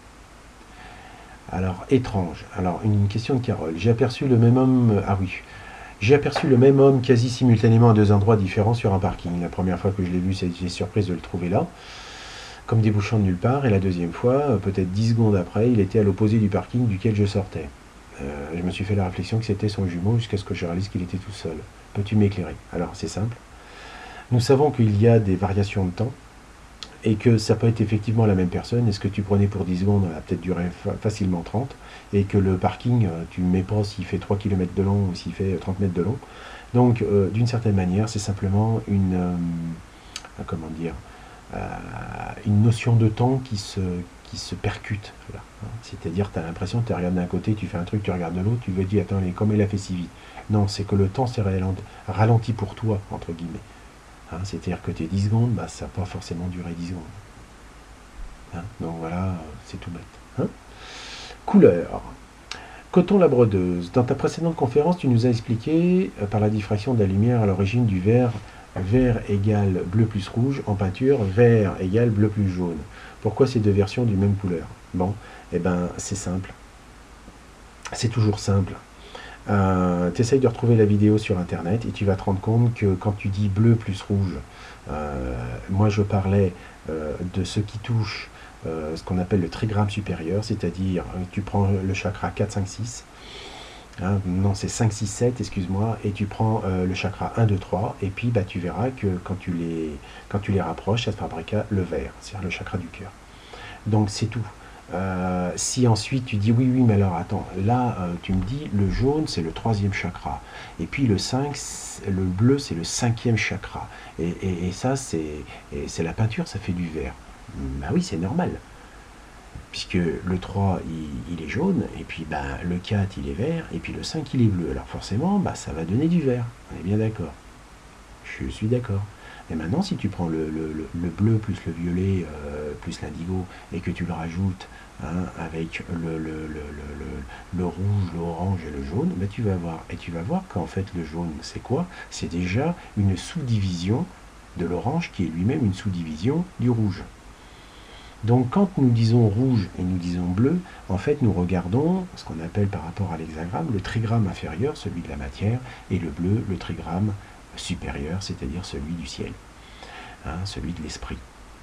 Alors, étrange. Alors, une question de Carole. J'ai aperçu le même homme... Ah oui. J'ai aperçu le même homme quasi simultanément à deux endroits différents sur un parking. La première fois que je l'ai vu, j'ai surprise de le trouver là, comme débouchant de nulle part. Et la deuxième fois, peut-être 10 secondes après, il était à l'opposé du parking duquel je sortais. Je me suis fait la réflexion que c'était son jumeau jusqu'à ce que je réalise qu'il était tout seul. Peux-tu m'éclairer? Alors, c'est simple. Nous savons qu'il y a des variations de temps et que ça peut être effectivement la même personne. Et ce que tu prenais pour 10 secondes a peut-être duré facilement 30. Et que le parking, tu ne mets pas s'il fait 3 km de long ou s'il fait 30 mètres de long. Donc, d'une certaine manière, c'est simplement comment dire, une notion de temps qui se percute. Là, hein. C'est-à-dire, tu as l'impression que tu regardes d'un côté, tu fais un truc, tu regardes de l'autre, tu te dis, attends, comment il a fait si vite? Non, c'est que le temps s'est ralenti pour toi, entre guillemets. Hein, c'est-à-dire que tes 10 secondes, bah, ça n'a pas forcément duré 10 secondes. Hein, donc voilà, c'est tout bête. Hein. Couleur. Coton la brodeuse. Dans ta précédente conférence, tu nous as expliqué, par la diffraction de la lumière à l'origine du vert, vert égale bleu plus rouge, en peinture, vert égale bleu plus jaune. Pourquoi ces deux versions d'une même couleur? Bon, eh ben, c'est simple. C'est toujours simple. Tu essayes de retrouver la vidéo sur internet et tu vas te rendre compte que quand tu dis bleu plus rouge, moi je parlais de ce qui touche ce qu'on appelle le trigramme supérieur, c'est-à-dire tu prends le chakra 4, 5, 6, hein, non c'est 5, 6, 7, excuse-moi, et tu prends le chakra 1, 2, 3, et puis bah, tu verras que quand tu les rapproches, ça te fabriquera le vert, c'est-à-dire le chakra du cœur. Donc c'est tout. Si ensuite tu dis oui, oui, mais alors attends, là tu me dis le jaune c'est le troisième chakra, et puis le 5, le bleu c'est le cinquième chakra, et ça c'est la peinture, ça fait du vert. Ben oui, c'est normal, puisque le 3 il est jaune, et puis ben, le 4 il est vert, et puis le 5 il est bleu. Alors forcément, ben, ça va donner du vert, on est bien d'accord. Je suis d'accord. Et maintenant, si tu prends le bleu plus le violet plus l'indigo et que tu le rajoutes hein, avec le rouge, l'orange et le jaune, ben tu vas voir. Et tu vas voir qu'en fait, le jaune, c'est quoi? C'est déjà une sous-division de l'orange qui est lui-même une sous-division du rouge. Donc quand nous disons rouge et nous disons bleu, en fait nous regardons ce qu'on appelle par rapport à l'hexagramme le trigramme inférieur, celui de la matière, et le bleu, le trigramme supérieur, c'est-à-dire celui du ciel, hein, celui de l'esprit.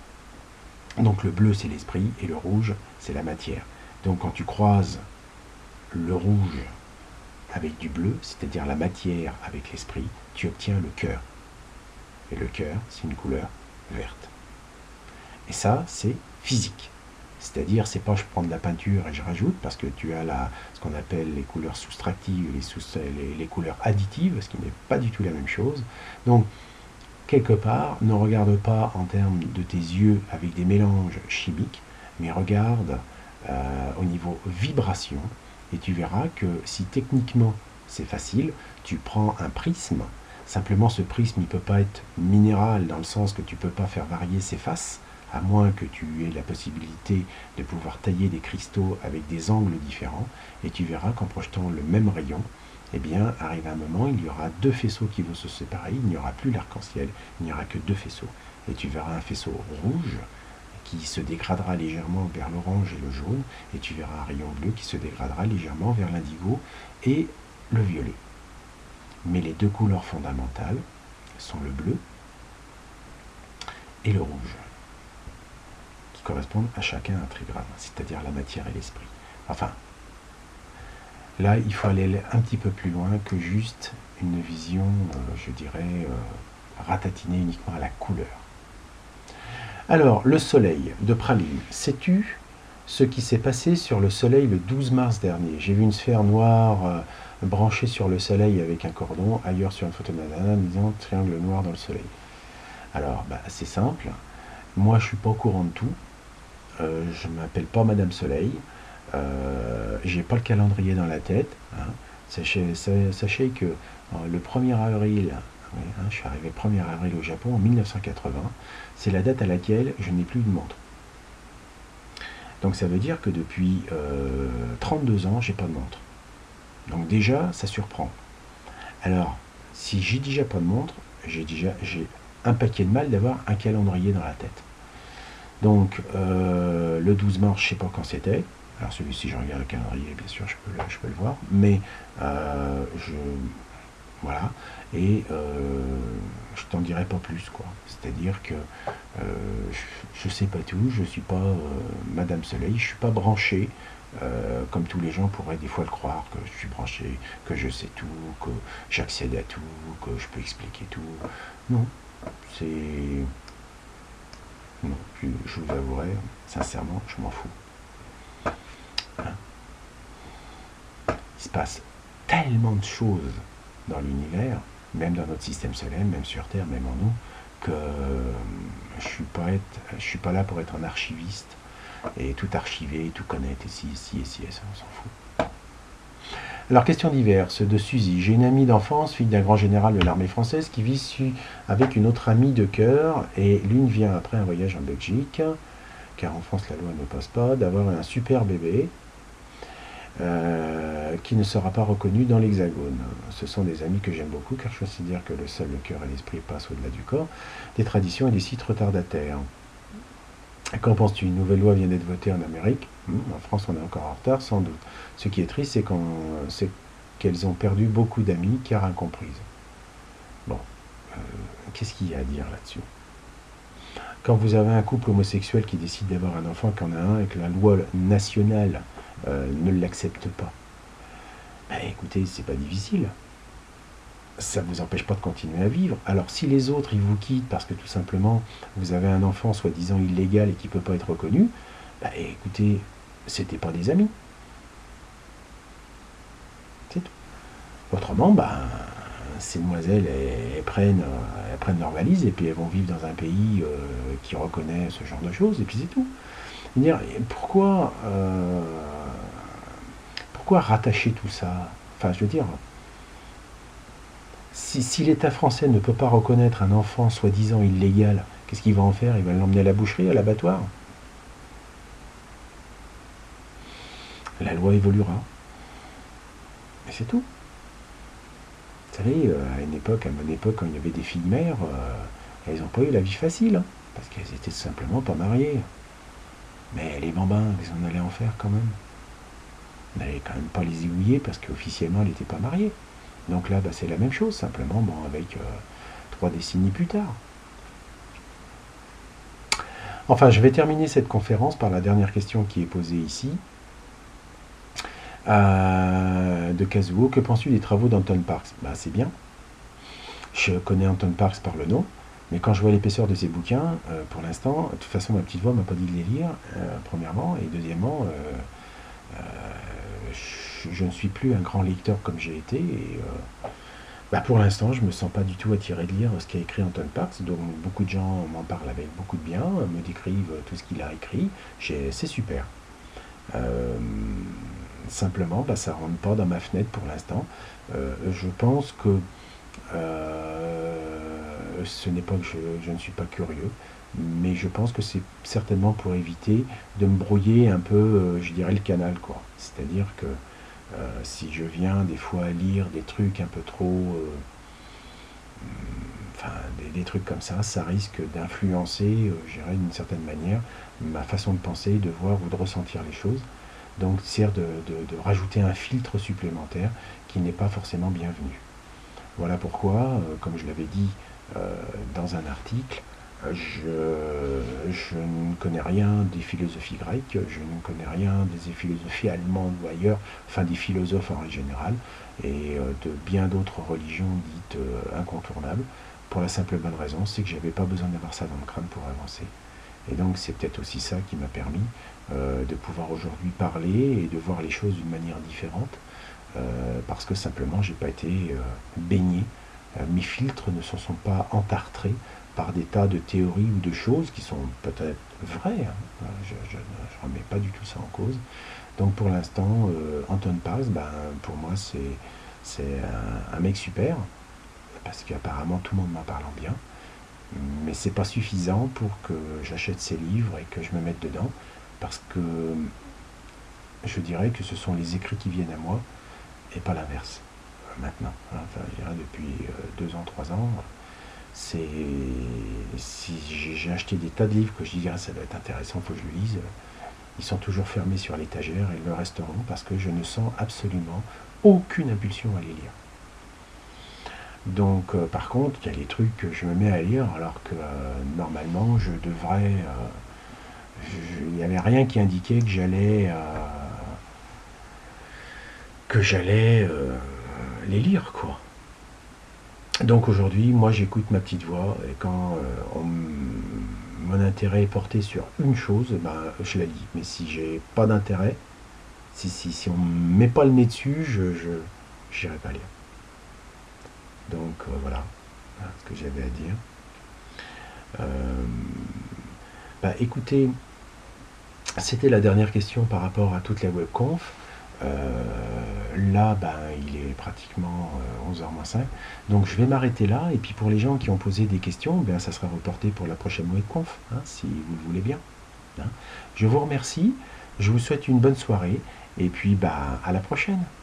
Donc le bleu c'est l'esprit et le rouge c'est la matière. Donc quand tu croises le rouge avec du bleu, c'est-à-dire la matière avec l'esprit, tu obtiens le cœur. Et le cœur c'est une couleur verte. Et ça c'est physique. C'est-à-dire, c'est pas je prends de la peinture et je rajoute, parce que tu as ce qu'on appelle les couleurs soustractives et les couleurs additives, ce qui n'est pas du tout la même chose. Donc, quelque part, ne regarde pas en termes de tes yeux avec des mélanges chimiques, mais regarde au niveau vibration, et tu verras que si techniquement c'est facile, tu prends un prisme. Simplement, ce prisme, il ne peut pas être minéral, dans le sens que tu ne peux pas faire varier ses faces, à moins que tu aies la possibilité de pouvoir tailler des cristaux avec des angles différents, et tu verras qu'en projetant le même rayon, eh bien, arrive un moment, il y aura deux faisceaux qui vont se séparer, il n'y aura plus l'arc-en-ciel, il n'y aura que deux faisceaux. Et tu verras un faisceau rouge qui se dégradera légèrement vers l'orange et le jaune, et tu verras un rayon bleu qui se dégradera légèrement vers l'indigo et le violet. Mais les deux couleurs fondamentales sont le bleu et le rouge, qui correspondent à chacun un trigramme, c'est-à-dire la matière et l'esprit. Enfin, là, il faut aller un petit peu plus loin que juste une vision, je dirais, ratatinée uniquement à la couleur. Alors, le soleil de Praline. Sais-tu ce qui s'est passé sur le soleil le 12 mars dernier? J'ai vu une sphère noire branchée sur le soleil avec un cordon, ailleurs sur une photo de Nadana, disant triangle noir dans le soleil. Alors, bah, c'est simple. Moi, je suis pas au courant de tout. Je ne m'appelle pas Madame Soleil. J'ai pas le calendrier dans la tête. Hein. Sachez que le 1er avril, hein, je suis arrivé le 1er avril au Japon en 1980, c'est la date à laquelle je n'ai plus de montre. Donc ça veut dire que depuis 32 ans, j'ai pas de montre. Donc déjà, ça surprend. Alors, si j'ai déjà pas de montre, j'ai un paquet de mal d'avoir un calendrier dans la tête. Donc, le 12 mars, je ne sais pas quand c'était. Alors celui-ci, je regarde le calendrier, bien sûr, je peux le voir, mais je... Voilà, et je t'en dirai pas plus, quoi. C'est-à-dire que je sais pas tout, je suis pas Madame Soleil, je suis pas branché, comme tous les gens pourraient des fois le croire, que je suis branché, que je sais tout, que j'accède à tout, que je peux expliquer tout. Non, c'est... Non, je vous avouerai, sincèrement, je m'en fous. Hein. Il se passe tellement de choses dans l'univers, même dans notre système solaire, même sur Terre, même en nous, que je suis pas là pour être un archiviste et tout archiver, tout connaître, et ça, on s'en fout. Alors, question diverse de Suzy. J'ai une amie d'enfance, fille d'un grand général de l'armée française, qui vit avec une autre amie de cœur, et l'une vient après un voyage en Belgique, car en France la loi ne passe pas, d'avoir un super bébé, qui ne sera pas reconnu dans l'Hexagone. Ce sont des amis que j'aime beaucoup, car je considère que le seul le cœur et l'esprit passent au-delà du corps, des traditions et des sites retardataires. Qu'en penses-tu? Une nouvelle loi vient d'être votée en Amérique. En France, on est encore en retard, sans doute. Ce qui est triste, c'est qu'elles ont perdu beaucoup d'amis, car incomprises. Bon, qu'est-ce qu'il y a à dire là-dessus? Quand vous avez un couple homosexuel qui décide d'avoir un enfant, qu'il y en a un, et que la loi nationale ne l'accepte pas, ben, écoutez, c'est pas difficile. Ça ne vous empêche pas de continuer à vivre. Alors si les autres, ils vous quittent parce que tout simplement, vous avez un enfant soi-disant illégal et qui ne peut pas être reconnu, ben, écoutez, c'était pas des amis. C'est tout. Autrement, ben, ces demoiselles, elles prennent leurs valises et puis elles vont vivre dans un pays qui reconnaît ce genre de choses, et puis c'est tout. Dire, pourquoi rattacher tout ça? Enfin, je veux dire, si l'État français ne peut pas reconnaître un enfant soi-disant illégal, qu'est-ce qu'il va en faire? Il va l'emmener à la boucherie, à l'abattoir? La loi évoluera. Mais c'est tout. Vous savez, à mon époque, quand il y avait des filles mères, elles n'ont pas eu la vie facile, hein, parce qu'elles étaient simplement pas mariées. Mais les bambins, qu'est-ce qu'on allait en faire quand même? On n'allait quand même pas les égouiller parce qu'officiellement, elle n'était pas mariée. Donc là, bah, c'est la même chose, simplement, bon, avec 3 décennies plus tard. Enfin, je vais terminer cette conférence par la dernière question qui est posée ici, de Kazuo. Que penses-tu des travaux d'Anton Parks? Bah, c'est bien. Je connais Anton Parks par le nom, mais quand je vois l'épaisseur de ses bouquins, pour l'instant, de toute façon, ma petite voix m'a pas dit de les lire, premièrement, et deuxièmement, je ne suis plus un grand lecteur comme j'ai été, et bah pour l'instant, je ne me sens pas du tout attiré de lire ce qu'a écrit Anton Parks, donc beaucoup de gens m'en parlent avec beaucoup de bien, me décrivent tout ce qu'il a écrit, c'est super. Simplement, bah, ça ne rentre pas dans ma fenêtre pour l'instant. Je pense que ce n'est pas que je ne suis pas curieux, mais je pense que c'est certainement pour éviter de me brouiller un peu, je dirais, le canal, quoi. C'est-à-dire que si je viens des fois à lire des trucs un peu trop... enfin, des trucs comme ça risque d'influencer, je dirais, d'une certaine manière, ma façon de penser, de voir ou de ressentir les choses. Donc, sert de rajouter un filtre supplémentaire qui n'est pas forcément bienvenu. Voilà pourquoi, comme je l'avais dit dans un article, je ne connais rien des philosophies grecques, je ne connais rien des philosophies allemandes ou ailleurs, enfin des philosophes en général, et de bien d'autres religions dites incontournables, pour la simple bonne raison, c'est que j'avais pas besoin d'avoir ça dans le crâne pour avancer. Et donc c'est peut-être aussi ça qui m'a permis de pouvoir aujourd'hui parler et de voir les choses d'une manière différente, parce que simplement j'ai pas été baigné, mes filtres ne se sont pas entartrés par des tas de théories ou de choses qui sont peut-être vraies, hein. Je ne remets pas du tout ça en cause. Donc pour l'instant, Anton Parks, ben, pour moi c'est un mec super, parce qu'apparemment tout le monde m'en parle en bien, mais c'est pas suffisant pour que j'achète ses livres et que je me mette dedans, parce que je dirais que ce sont les écrits qui viennent à moi et pas l'inverse maintenant. Enfin, je dirais depuis 2 ans, 3 ans, si j'ai acheté des tas de livres que je dis ça doit être intéressant, il faut que je le lise. Ils sont toujours fermés sur l'étagère et le resteront parce que je ne sens absolument aucune impulsion à les lire. Donc, par contre, il y a des trucs que je me mets à lire alors que normalement je devrais. Il n'y avait rien qui indiquait que j'allais les lire, quoi. Donc aujourd'hui, moi j'écoute ma petite voix et quand mon intérêt est porté sur une chose, ben, je la lis. Mais si j'ai pas d'intérêt, si on ne met pas le nez dessus, je n'irai pas lire. Donc voilà ce que j'avais à dire. Bah, écoutez, c'était la dernière question par rapport à toute la webconf. Là, ben, il est pratiquement 11h moins 5. Donc je vais m'arrêter là. Et puis pour les gens qui ont posé des questions, ben, ça sera reporté pour la prochaine webconf, hein, si vous le voulez bien. Hein. Je vous remercie. Je vous souhaite une bonne soirée. Et puis bah, à la prochaine.